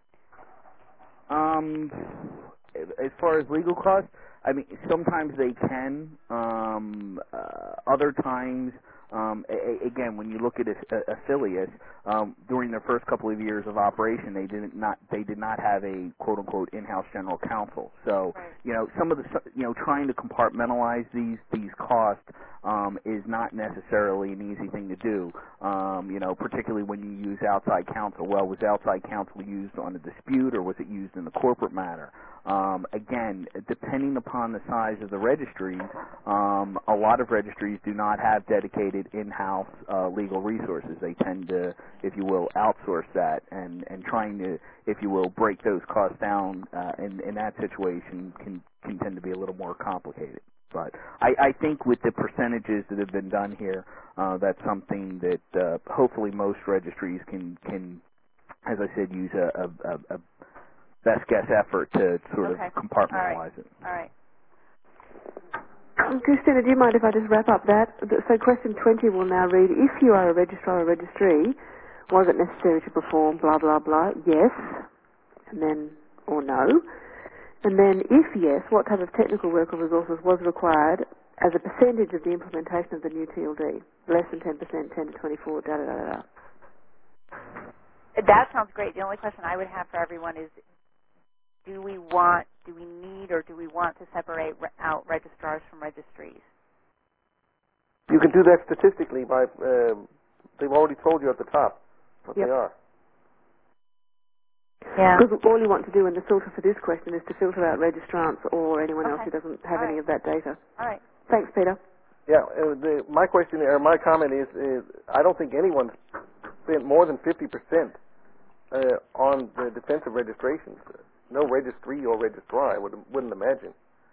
J: Um, as far as legal costs, I mean, sometimes they can. Um, uh, other times, um, a, again, when you look at a, Affilius, um, during their first couple of years of operation, they didn't not they did not have a quote unquote in-house general counsel. So,
B: right.
J: you know, some of the you know trying to compartmentalize these these costs um, is not necessarily an easy thing to do. Um, you know, particularly when you use outside counsel. Well, was outside counsel used on a dispute, or was it used in the corporate matter? Um, again, depending upon the size of the registries, um, a lot of registries do not have dedicated in-house uh, legal resources. They tend to, if you will, outsource that, and, and trying to, if you will, break those costs down uh, in, in that situation can, can tend to be a little more complicated. But I, I think with the percentages that have been done here, uh, that's something that uh, hopefully most registries can, can, as I said, use a, a, a best guess effort to sort
B: okay.
J: of compartmentalize
B: All right.
J: it.
B: All right.
A: Um, Christina, do you mind if I just wrap up that? So question twenty will now read, if you are a registrar or registry, was it necessary to perform blah, blah, blah? Yes. And then, or no. And then, if yes, what type of technical work or resources was required as a percentage of the implementation of the new T L D? Less than ten percent, ten to twenty-four, da, da, da, da, da.
B: That sounds great. The only question I would have for everyone is, do we want, do we need, or do we want to separate re- out registrars from registries?
G: You can do that statistically by, um, they've already told you at the top what
A: Yep.
G: they are.
B: Yeah.
A: Because all you want to do in the filter for this question is to filter out registrants or anyone else
B: Okay.
A: who doesn't have
B: All
A: any
B: right.
A: of that data.
B: All right.
A: Thanks, Peter.
G: Yeah, uh, the, my question or my comment is, is I don't think anyone's spent more than fifty percent uh, on the defensive registrations. No registry or registrar, I would, wouldn't imagine,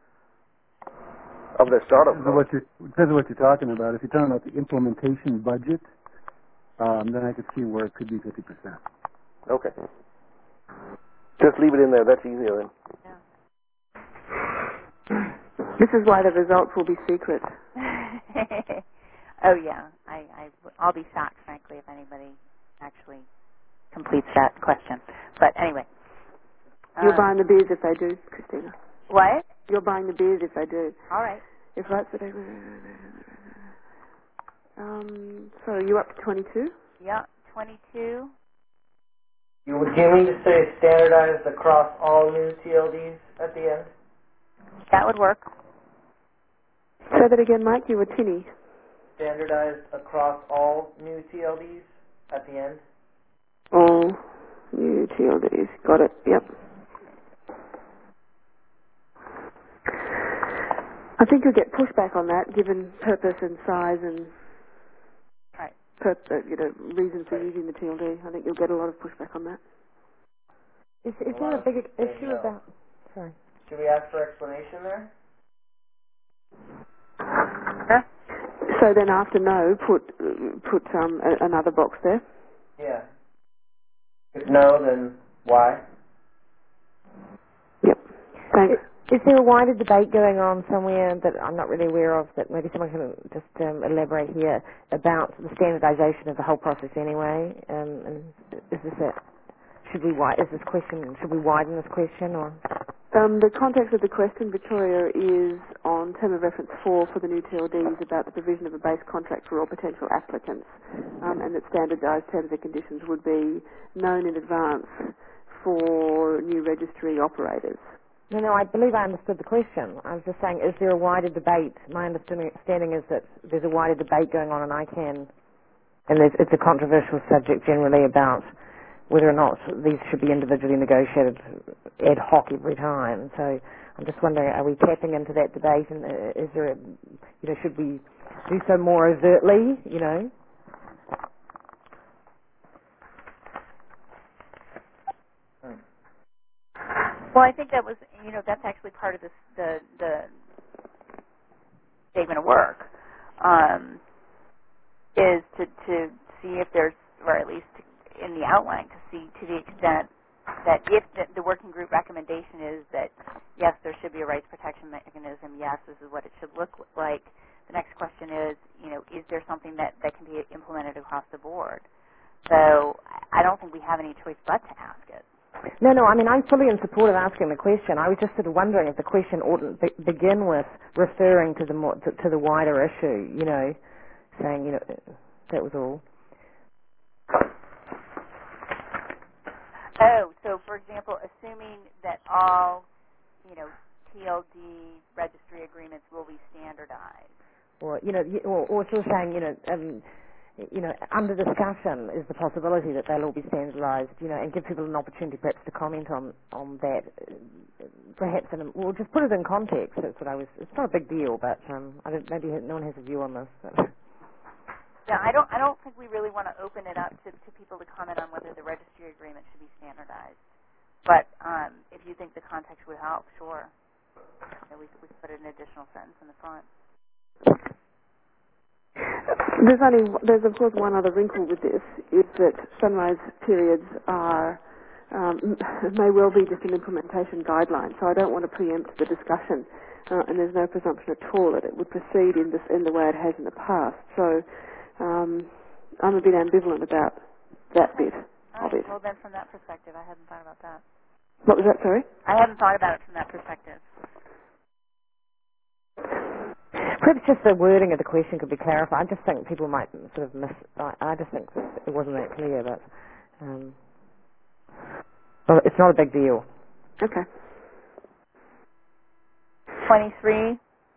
G: of their startup
F: Depends on what you're, depends on what you're talking about. If you're talking about the implementation budget, um, then I could see where it could be fifty percent.
G: Okay. Just leave it in there. That's easier then.
A: This is why the results will be secret.
B: Oh, yeah. I, I, I'll be shocked, frankly, if anybody actually completes that question. But anyway.
A: You're
B: Um,
A: buying the beers if they do, Christina.
B: What?
A: You're buying the beers if they do.
B: All right.
A: If that's what they... Um, so are you up to twenty-two?
B: Yeah, twenty-two.
I: You, do you mean to say standardized across all new T L Ds at the end?
B: That would work.
A: Say that again, Mike. You were tinny.
I: Standardized across all new T L Ds at the end?
A: All new T L Ds. Got it. Yep. I think you'll get pushback on that, given purpose and size and
B: right.
A: pur- uh, you know, reasons for using the T L D. I think you'll get a lot of pushback on that.
H: Is, is there a big issue
I: no.
H: about... Sorry.
I: Should we ask for explanation there?
B: Sure.
A: So then after no, put uh, put um, a, another box there.
I: Yeah. If no, then why?
A: Yep. Thanks.
H: Is, is there a wider debate going on somewhere that I'm not really aware of that maybe someone can just um, elaborate here about the standardization of the whole process anyway? Um, and is this a... Should we wi- is this question? Should we widen this question or?
A: Um, the context of the question, Victoria, is on term of reference four for the new T L Ds about the provision of a base contract for all potential applicants, um, and that standardised terms and conditions would be known in advance for new registry operators.
H: No, no, I believe I understood the question. I was just saying, is there a wider debate? My understanding is that there's a wider debate going on in I CANN, and there's, it's a controversial subject generally about whether or not these should be individually negotiated ad hoc every time. So I'm just wondering, are we tapping into that debate, and uh, is there, a, you know, should we do so more overtly, you know?
B: Well, I think that was, you know, that's actually part of this, the the statement of work, um, is to to see if there's, or at least in the outline, to see to the extent that if the, the working group recommendation is that, yes, there should be a rights protection mechanism, yes, this is what it should look like. The next question is, you know, is there something that, that can be implemented across the board? So I don't think we have any choice but to ask it.
H: No, no, I mean, I'm fully in support of asking the question. I was just sort of wondering if the question oughtn't be- begin with referring to the more, to, to the wider issue, you know, saying, you know, that was all.
B: Oh, so for example, assuming that all, you know, T L D registry agreements will be standardized.
H: Or, you know, y- or, or sort of saying, you know, um, you know, under discussion is the possibility that they'll all be standardized, you know, and give people an opportunity perhaps to comment on, on that, uh, perhaps, in a, well, just put it in context. That's what I was, it's not a big deal, but um, I don't, maybe no one has a view on this. But.
B: Yeah, I don't. I don't think we really want to open it up to, to people to comment on whether the registry agreement should be standardized. But um, if you think the context would help, sure. You know, we we put an additional sentence in the front.
A: There's only, there's of course one other wrinkle with this, is that sunrise periods are, um, may well be just an implementation guideline, so I don't want to preempt the discussion uh, and there's no presumption at all that it would proceed in, this, in the way it has in the past. So um, I'm a bit ambivalent about that bit
B: All
A: of
B: right.
A: it.
B: Well, then from that perspective, I hadn't thought about that.
A: What was that, sorry?
B: I hadn't thought about it from that perspective.
H: Perhaps just the wording of the question could be clarified. I just think people might sort of miss. I, I just think that it wasn't that clear, but um, well, it's not a big deal.
A: Okay.
B: twenty-three.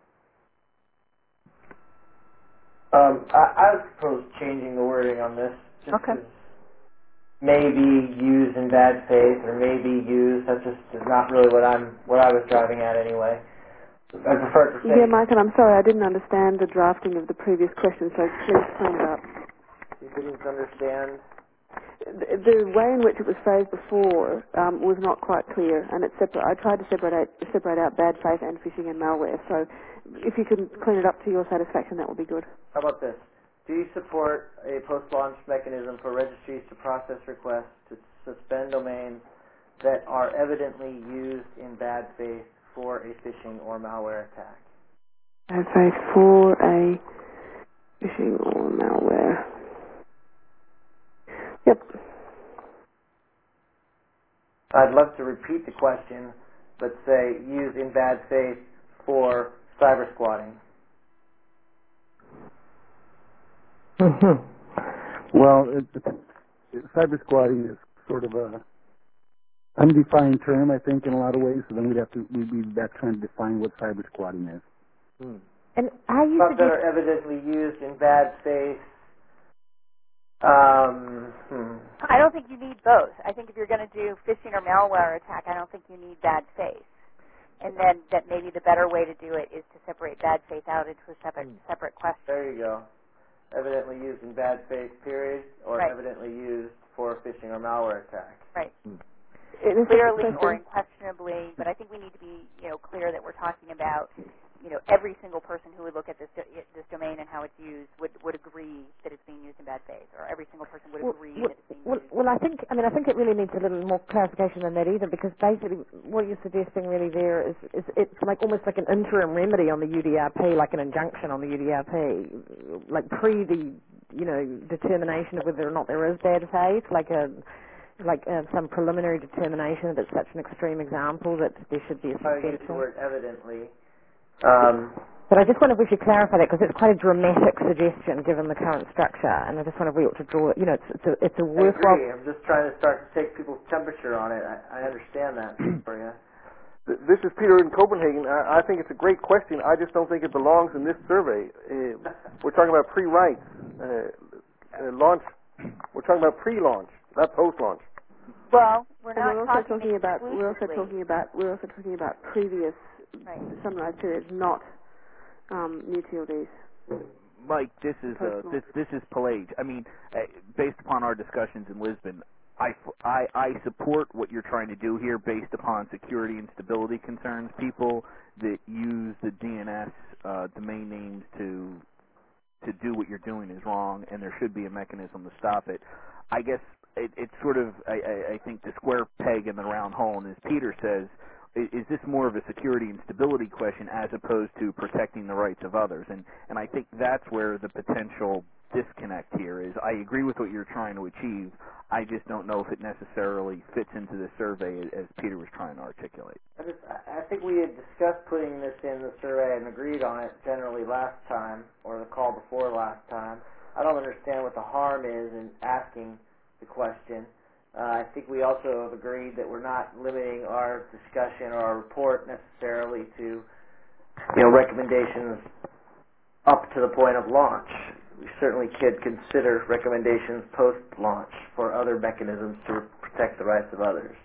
M: Um, I, I would propose changing the wording on this. Just
B: Okay.
M: as maybe used in bad faith or maybe used. That's just not really what I'm what I was driving at anyway. I prefer to say.
A: Yeah, Michael, I'm sorry, I didn't understand the drafting of the previous question, so please clean it up.
M: You didn't understand.
A: The, the way in which it was phrased before um, was not quite clear, and it's separ- I tried to separate separate out bad faith and phishing and malware. So, if you can clean it up to your satisfaction, that would be good.
M: How about this? Do you support a post-launch mechanism for registries to process requests to suspend domains that are evidently used in bad faith for a phishing or malware attack?
A: Bad faith for a phishing or malware. Yep.
M: I'd love to repeat the question, but say used in bad faith for cyber squatting.
F: Mm-hmm. Well, it, it, cyber squatting is sort of a undefined term, I think, in a lot of ways. So then we'd have to we'd be back trying to define what cyber squatting is.
M: Hmm.
H: And how you
M: Stuff that are evidently used in bad faith. Um, hmm.
B: I don't think you need both. I think if you're going to do phishing or malware attack, I don't think you need bad faith. And then that maybe the better way to do it is to separate bad faith out into a separate
M: Hmm.
B: separate question.
M: There you go. Evidently used in bad faith, period, or
B: Right.
M: evidently used for phishing or malware attack.
B: Right.
M: Hmm.
B: Clearly or unquestionably, but I think we need to be, you know, clear that we're talking about, you know, every single person who would look at this do- this domain and how it's used would, would agree that it's being used in bad faith, or every single person would
H: Well,
B: agree
H: well,
B: that it's being
H: well,
B: used.
H: well, I think, I mean, I think it really needs a little more clarification than that either, because basically what you're suggesting really there is, is it's like almost like an interim remedy on the U D R P, like an injunction on the U D R P, like pre the, you know, determination of whether or not there is bad faith, like a, like uh, some preliminary determination that it's such an extreme example that there should be a
M: I use the
H: suspension.
M: word evidently. Um,
H: But I just wonder if we should clarify that, because it's quite a dramatic suggestion given the current structure, and I just wonder if we ought to draw, you know, it's, it's a, it's a
M: I
H: worthwhile...
M: agree. I'm just trying to start to take people's temperature on it. I, I understand that, Victoria.
G: This is Peter in Copenhagen. I, I think it's a great question. I just don't think it belongs in this survey. Uh, we're talking about pre-writes, uh, uh, launch. We're talking about pre-launch, not post-launch.
B: Well, we're
A: And
B: not
A: we're also
B: talking,
A: talking about we're also
B: exclusively.
A: talking about we're also talking about previous
B: Right.
A: sunrise periods, not um, new T L Ds.
J: Mike, this is uh,
A: Post-launch.
J: this this is Pelage. I mean, uh, based upon our discussions in Lisbon, I, I I support what you're trying to do here, based upon security and stability concerns. People that use the D N S uh, domain names to to do what you're doing is wrong, and there should be a mechanism to stop it. I guess it, it's sort of I, I, I think the square peg in the round hole, and as Peter says, is, is this more of a security and stability question as opposed to protecting the rights of others? And and I think that's where the potential disconnect here is. I agree with what you're trying to achieve. I just don't know if it necessarily fits into the survey as Peter was trying to articulate.
M: I, just, I think we had discussed putting this in the survey and agreed on it generally last time, or the call before last time. I don't understand what the harm is in asking the question. Uh, I think we also have agreed that we're not limiting our discussion or our report necessarily to, you know, recommendations up to the point of launch. We certainly could consider recommendations post-launch for other mechanisms to protect the rights of others.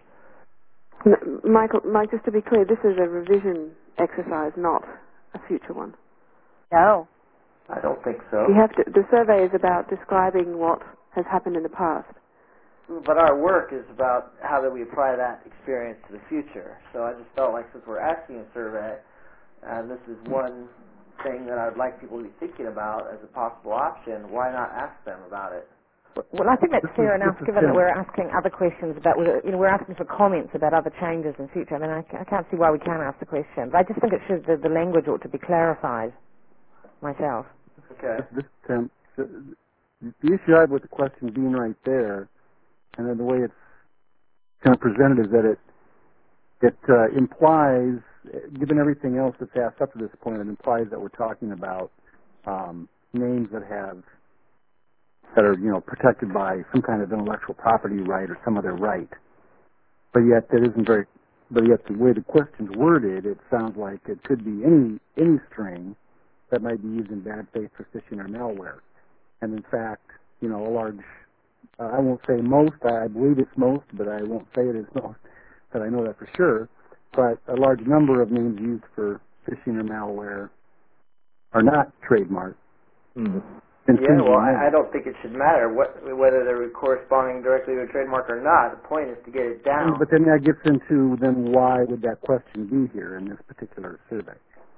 A: N- Michael, Mike, just to be clear, this is a revision exercise, not a future one.
B: No.
M: I don't think so.
A: You have to. The survey is about describing what has happened in the past.
M: But our work is about how do we apply that experience to the future. So I just felt like since we're asking a survey, and this is one thing that I'd like people to be thinking about as a possible option, why not ask them about it?
H: Well, I think that's
F: This
H: fair
F: is-
H: enough,
F: this is
H: given that
F: Tim.
H: we're asking other questions about, whether- you know, we're asking for comments about other changes in future. I mean, I, ca- I can't see why we can't ask the question. But I just think it should, the, the language ought to be clarified myself.
M: Okay.
F: This, this Tim, the, the issue I have with the question being right there, and then the way it's kind of presented is that it it uh, implies, given everything else that's asked up to this point, it implies that we're talking about um, names that have that are you know protected by some kind of intellectual property right or some other right. But yet that isn't very. But yet the way the question's worded, it sounds like it could be any any string that might be used in bad faith for phishing or malware. And in fact, you know, a large, uh, I won't say most, I believe it's most, but I won't say it is most, but I know that for sure. But a large number of names used for phishing or malware are not trademarked.
M: Mm-hmm.
F: And
M: Yeah, well,
F: names.
M: I, I don't think it should matter what, whether they're corresponding directly to a trademark or not. The point is to get it down.
F: And, but then that gets into then why would that question be here in this particular survey?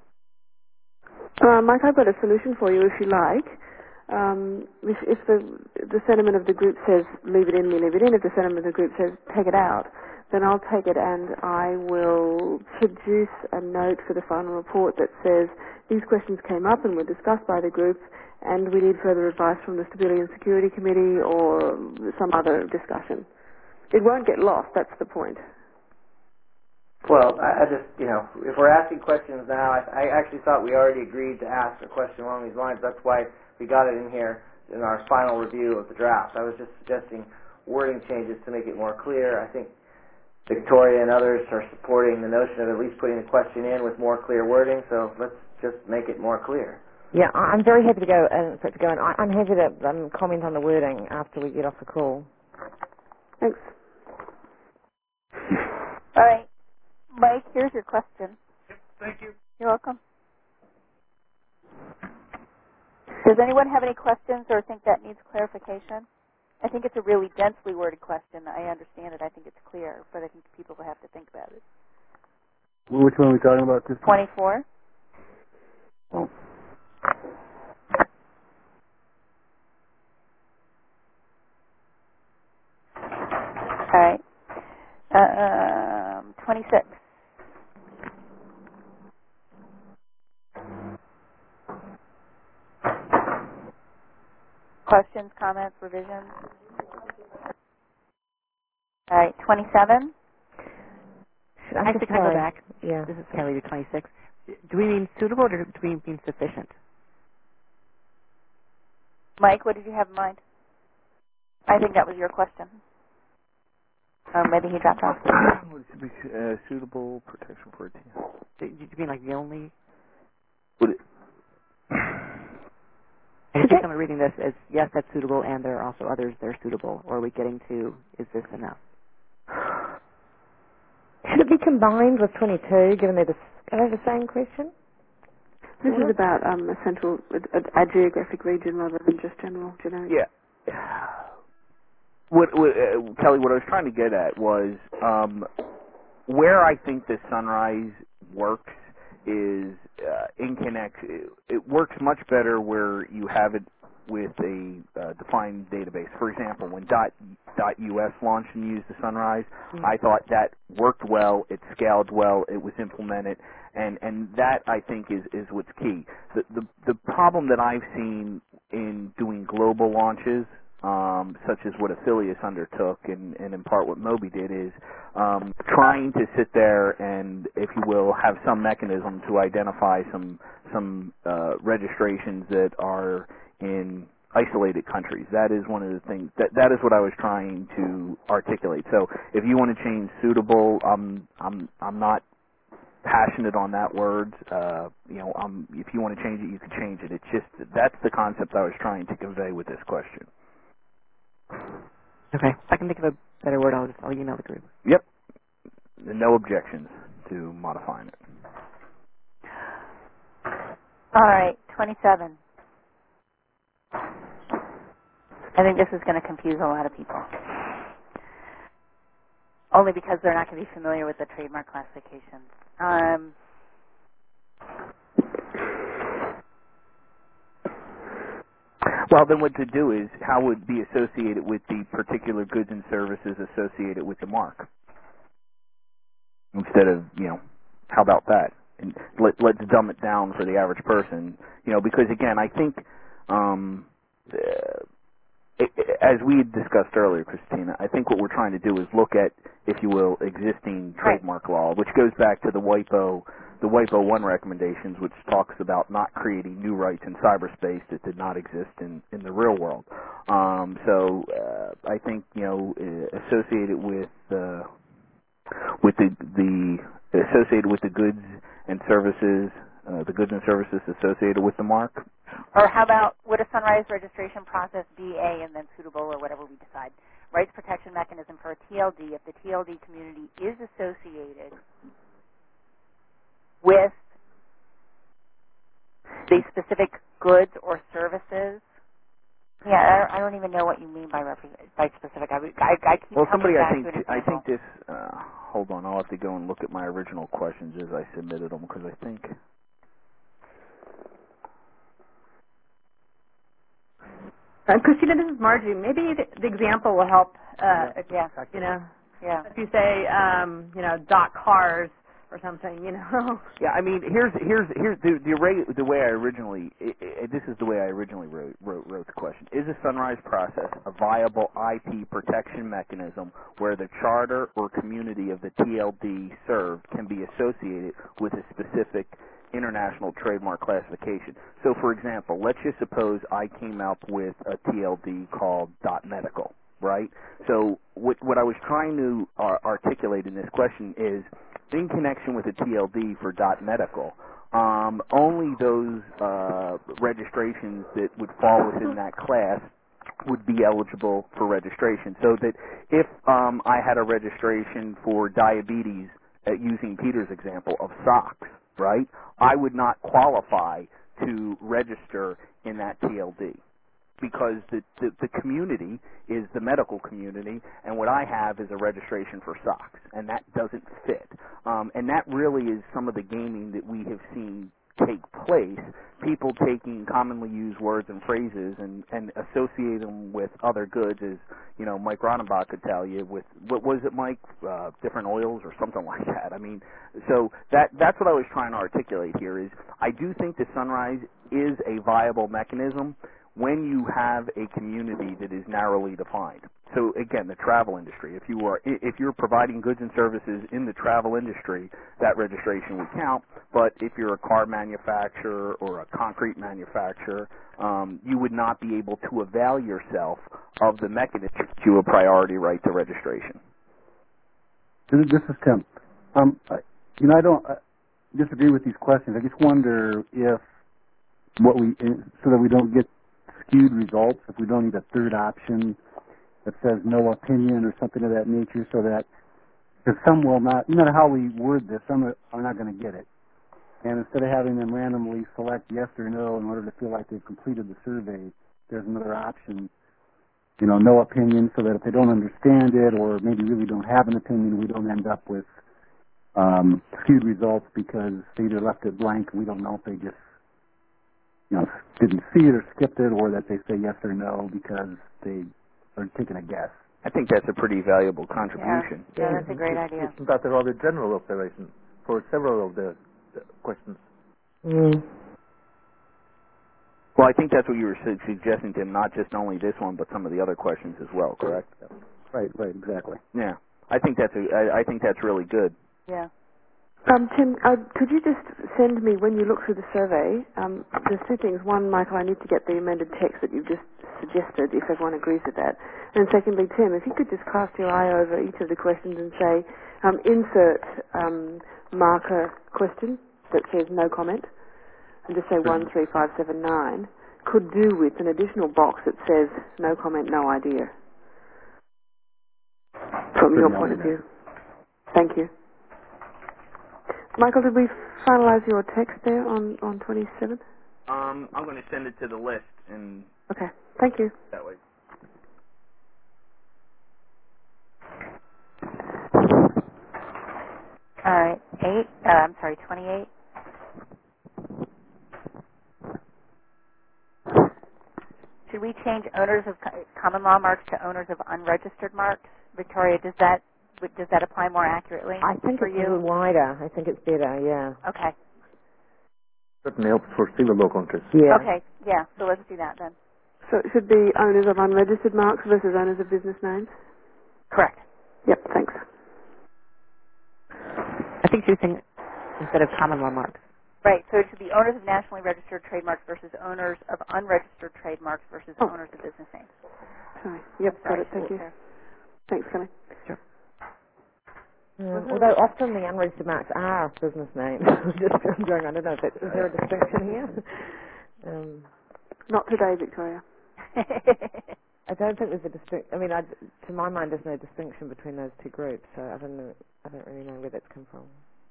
A: Uh, Mike, I've got a solution for you if you like. Um, if, if the the sentiment of the group says leave it in, we leave it in. If the sentiment of the group says take it out, then I'll take it and I will produce a note for the final report that says these questions came up and were discussed by the group and we need further advice from the Stability and Security Committee or some other discussion. It won't get lost, that's the point.
M: Well, I, I just, you know, if we're asking questions now, I, I actually thought we already agreed to ask a question along these lines. That's why we got it in here in our final review of the draft. I was just suggesting wording changes to make it more clear. I think Victoria and others are supporting the notion of at least putting the question in with more clear wording, so let's just make it more clear.
H: Yeah, I- I'm very happy to go and for it to go, and I, I'm happy to um, comment on the wording after we get off the call.
A: Thanks.
B: All right. Mike, here's your question.
D: Thank you.
B: You're welcome. Does anyone have any questions or think that needs clarification? I think it's a really densely worded question. I understand it. I think it's clear, but I think people will have to think about it.
F: Which one are we talking about, Christine?
B: twenty-four.
F: Oh.
B: All right. Uh, um, twenty-six. Questions, comments, revisions? All right, twenty-seven.
H: Should I
L: Actually,
H: just
L: can I go
H: sorry.
L: back?
H: Yeah.
L: This is Kelly to twenty-six. Do we mean suitable or do we mean sufficient?
B: Mike, what did you have in mind? I think that was your question. Or maybe he dropped off.
J: Would it be uh, suitable protection for a team?
L: Do you mean like the only?
J: Would it?
L: I think I'm reading this as yes, that's suitable, and there are also others that are suitable. Or are we getting to is this enough?
H: Should it be combined with twenty-two, given they're the, are they the same question?
A: This is about um, a central, a, a geographic region rather than just general generic.
J: Yeah. What, what uh, Kelly, what I was trying to get at was um, where I think the Sunrise works is uh, in Connect. It, it works much better where you have it with a uh, defined database. For example, when dot, dot .us launched and used the Sunrise, mm-hmm. I thought that worked well, it scaled well, it was implemented, and, and that, I think, is, is what's key. The, the, the problem that I've seen in doing global launches, um, such as what Affilius undertook and, and in part what Moby did, is um, trying to sit there and, if you will, have some mechanism to identify some, some uh, registrations that are in isolated countries. That is one of the things, that that is what I was trying to articulate. So if you want to change suitable, um, I'm I'm not passionate on that word. Uh, you know, um, if you want to change it, you can change it. It's just, that's the concept I was trying to convey with this question.
L: Okay. If I can think of a better word, I'll just I'll email the group.
J: Yep. No objections to modifying it.
B: All right, twenty-seven. I think this is going to confuse a lot of people. Only because they're not going to be familiar with the trademark classification. Um,
J: Well, then what to do is how would be associated with the particular goods and services associated with the mark. Instead of, you know, how about that? And let, let's dumb it down for the average person, you know, because again, I think, um, uh, it, it, as we had discussed earlier, Christina, I think what we're trying to do is look at, if you will, existing trademark law, which goes back to the WIPO, the WIPO one recommendations, which talks about not creating new rights in cyberspace that did not exist in, in the real world. Um, so uh, I think, you know, uh, associated with uh, with the the associated with the goods and services, uh, the goods and services associated with the mark.
B: Or how about, would a Sunrise registration process be A and then suitable, or whatever we decide? Rights protection mechanism for a T L D if the T L D community is associated with the specific goods or services. Yeah, I, I don't even know what you mean by repre- by specific. I, I, I keep
J: well,
B: coming
J: somebody,
B: back
J: I think,
B: to an
J: I
B: example.
J: think this. Uh, hold on, I'll have to go and look at my original questions as I submitted them because I think.
N: Uh, Christina, this is Margie. Maybe the, the example will help. Uh,
B: yeah.
N: if, you know,
B: yeah.
N: If you say, um, you know, dot cars or something, you know.
J: Yeah, I mean, here's here's here's the the, array, the way I originally. It, it, this is the way I originally wrote, wrote wrote the question. Is a Sunrise process a viable I P protection mechanism where the charter or community of the T L D served can be associated with a specific international trademark classification? So, for example, let's just suppose I came up with a T L D called .dot medical, right? So, what what I was trying to uh, articulate in this question is, in connection with a T L D for .dot medical, um, only those uh, registrations that would fall within that class would be eligible for registration. So that if um, I had a registration for diabetes, uh, using Peter's example of socks, right, I would not qualify to register in that T L D because the, the, the community is the medical community, and what I have is a registration for socks, and that doesn't fit. Um, and that really is some of the gaming that we have seen take place, people taking commonly used words and phrases and, and associate them with other goods, as, you know, Mike Rodenbach could tell you, with, what was it, Mike, uh, different oils or something like that. I mean, so that that's what I was trying to articulate here is I do think that Sunrise is a viable mechanism when you have a community that is narrowly defined. So again, the travel industry. If you are, if you're providing goods and services in the travel industry, that registration would count. But if you're a car manufacturer or a concrete manufacturer, um, you would not be able to avail yourself of the mechanism to a priority right to registration.
F: This is Tim. Um, I, you know, I don't I disagree with these questions. I just wonder if what we, so that we don't get skewed results, if we don't need a third option that says no opinion or something of that nature, so that, because some will not, no matter how we word this, some are not going to get it. And instead of having them randomly select yes or no in order to feel like they've completed the survey, there's another option, you know, no opinion, so that if they don't understand it or maybe really don't have an opinion, we don't end up with um, skewed results because they either left it blank and we don't know if they just, you know, didn't see it or skipped it, or that they say yes or no because they are taking a guess.
J: I think that's a pretty valuable contribution.
B: Yeah, yeah, that's a great
K: it's,
B: idea.
K: It's not that all the general observations for several of the, the questions.
H: Mm.
J: Well, I think that's what you were su- suggesting, Tim, not just only this one, but some of the other questions as well, correct?
F: Right, right, exactly.
J: Yeah. I think that's a, I, I think that's really good.
B: Yeah.
A: Um, Tim, uh, could you just send me, when you look through the survey, um, there's two things. One, Michael, I need to get the amended text that you've just suggested, if everyone agrees with that. And secondly, Tim, if you could just cast your eye over each of the questions and say, um, insert um, marker question that says no comment, and just say one, three, five, seven, nine, could do with an additional box that says no comment, no idea, from your point of view. Thank you. Michael, did we finalize your text there on, on twenty-seven?
J: Um, I'm going to send it to the list and.
A: Okay, thank you.
J: That way.
B: All right, eight. Uh, I'm sorry, twenty-eight.
N: To
B: should we change owners of co- common law marks to owners of unregistered marks? Victoria, does that would- does that apply more accurately
H: I think
B: for
H: it's
B: you?
H: a little wider. I think it's better, yeah.
B: Okay.
K: Certainly helps foresee the local interests.
H: Yeah.
B: Okay, yeah, so let's do that then.
A: So it should be owners of unregistered marks versus owners of business names?
B: Correct.
A: Yep, thanks.
L: I think she was saying instead of common law marks.
B: Right, so it should be owners of nationally registered trademarks versus owners of unregistered trademarks versus
A: Oh.
B: owners of business names.
A: Sorry. Yep,
B: Sorry,
A: got it. Thank you.
B: sure.
A: Thanks, Kelly.
L: Sure.
H: Um, although often the unregistered marks are business names. Just I'm going, I don't know, if that, is there a distinction here? um,
A: Not today, Victoria.
H: I don't think there's a distinction. I mean, I, to my mind, there's no distinction between those two groups, so I don't know. I don't really know where that's come from.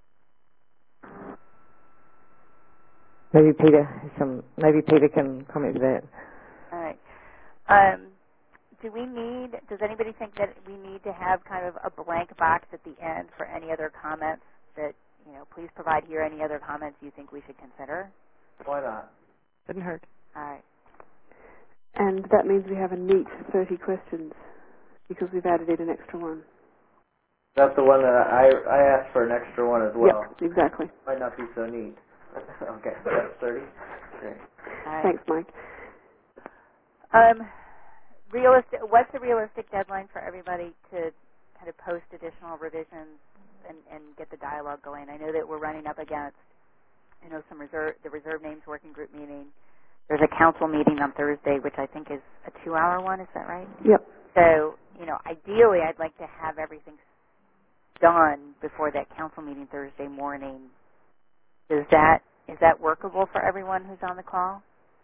H: Maybe Peter, some. Maybe Peter can comment to that.
B: All right. Um, do we need, does anybody think that we need to have kind of a blank box at the end for any other comments that, you know, please provide here any other comments you think we should consider?
M: Why not?
L: Didn't hurt.
B: All right.
A: And that means we have a neat thirty questions because we've added in an extra one.
M: That's the one that I I asked for an extra one as well.
A: Yep, exactly.
M: Might not be so neat. Okay, that's thirty. Great.
B: All right.
A: Thanks, Mike.
B: Um, realistic. What's the realistic deadline for everybody to kind of post additional revisions and, and get the dialogue going? I know that we're running up against, you know, some reserve the reserve names working group meeting. There's a council meeting on Thursday, which I think is a two-hour one. Is that right?
A: Yep.
B: So, you know, ideally, I'd like to have everything done before that council meeting Thursday morning. Is that is that workable for everyone who's on the call?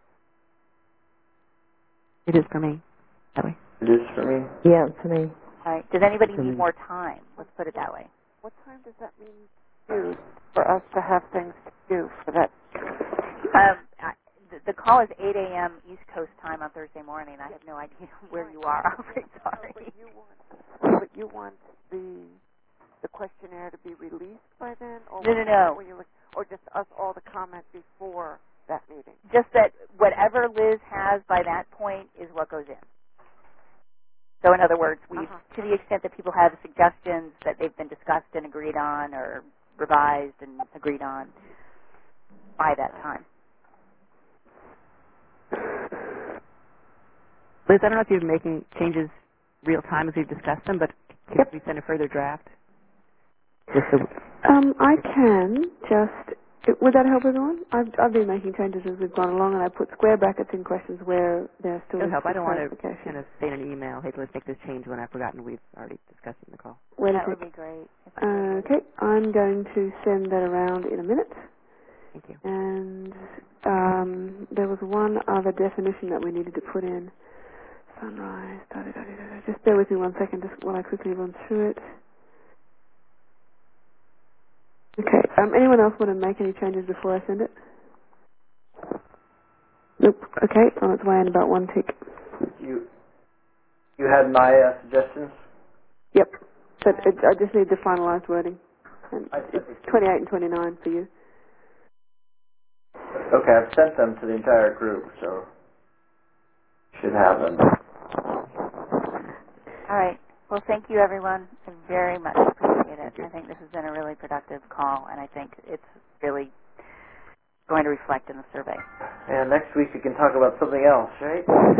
L: It is for me. That way.
M: It is for me.
H: Yeah, for me.
B: All right. Does anybody
F: For
B: need
F: me.
B: more time? Let's put it that way.
E: What time does that mean to for us to have things to do for that?
B: Um, I, the, the call is eight a.m. East Coast time on Thursday morning. I have no idea where you are. I'm very sorry.
E: But you want, but you want the the questionnaire to be released by then, or
B: No, no, no.
E: Were you, or just us all to comment before that meeting?
B: Just that whatever Liz has by that point is what goes in. So in other words, we,
E: Uh-huh.
B: to the extent that people have suggestions that they've been discussed and agreed on or revised and agreed on by that time.
L: Liz, I don't know if you're making changes real time as we've discussed them, but can
A: Yep.
L: we send a further draft? Just so
A: Um, I can just. It, would that help everyone? I've, I've been making changes as we've gone along, and I put square brackets in questions where there still
L: it'll
A: is
L: help. I don't want to
A: clarification.
L: kind of say in an email, hey, let's make this change when I've forgotten we've already discussed it in the call.
A: Wait a
B: That
A: sec.
B: would be great.
A: Uh, okay, I'm going to send that around in a minute.
L: Thank you.
A: And um, there was one other definition that we needed to put in. Sunrise. Da, da, da, da, da. Just bear with me one second, just while I quickly run through it. Okay. Um, anyone else want to make any changes before I send it? Nope. Okay. On its way in about one tick.
M: You you had my uh, suggestions.
A: Yep. But it, I just need the finalized wording. And
M: I
A: it's twenty-eight and twenty-nine for you.
M: Okay, I've sent them to the entire group, so should have them.
B: All right. Well, thank you, everyone. I very much appreciate it. I think this has been a really productive call, and I think it's really going to reflect in the survey.
M: And next week we can talk about something else, right?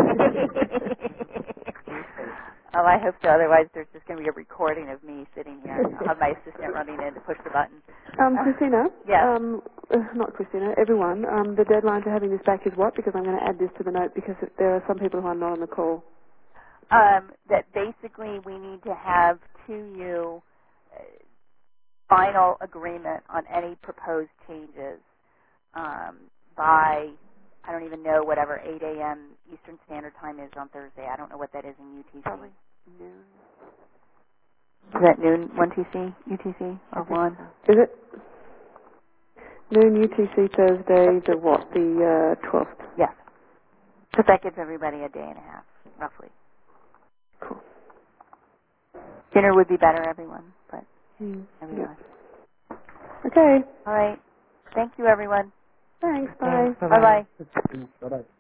B: Oh, I hope so. Otherwise, there's just going to be a recording of me sitting here. I'll have my assistant running in to push the button.
A: Um, Christina?
B: Yes.
A: Um, uh, not Christina, everyone. Um, the deadline for having this back is what? Because I'm going to add this to the note because there are some people who are not on the call.
B: Um, that basically we need to have to you uh, final agreement on any proposed changes um, by, I don't even know, whatever eight a.m. Eastern Standard Time is on Thursday. I don't know what that is in U T C.
E: Probably noon.
B: Is that noon, one T C, U T C, or one?
A: Is it? Noon U T C Thursday, the what? The uh, twelfth?
B: Yes. Because that gives everybody a day and a half, roughly.
A: Cool.
B: Dinner would be better, everyone, but
A: Mm,
B: everyone.
A: yeah. Okay.
B: All right. Thank you, everyone.
A: Thanks. Bye.
H: Thanks, bye-bye.
B: Bye-bye.
F: Bye-bye.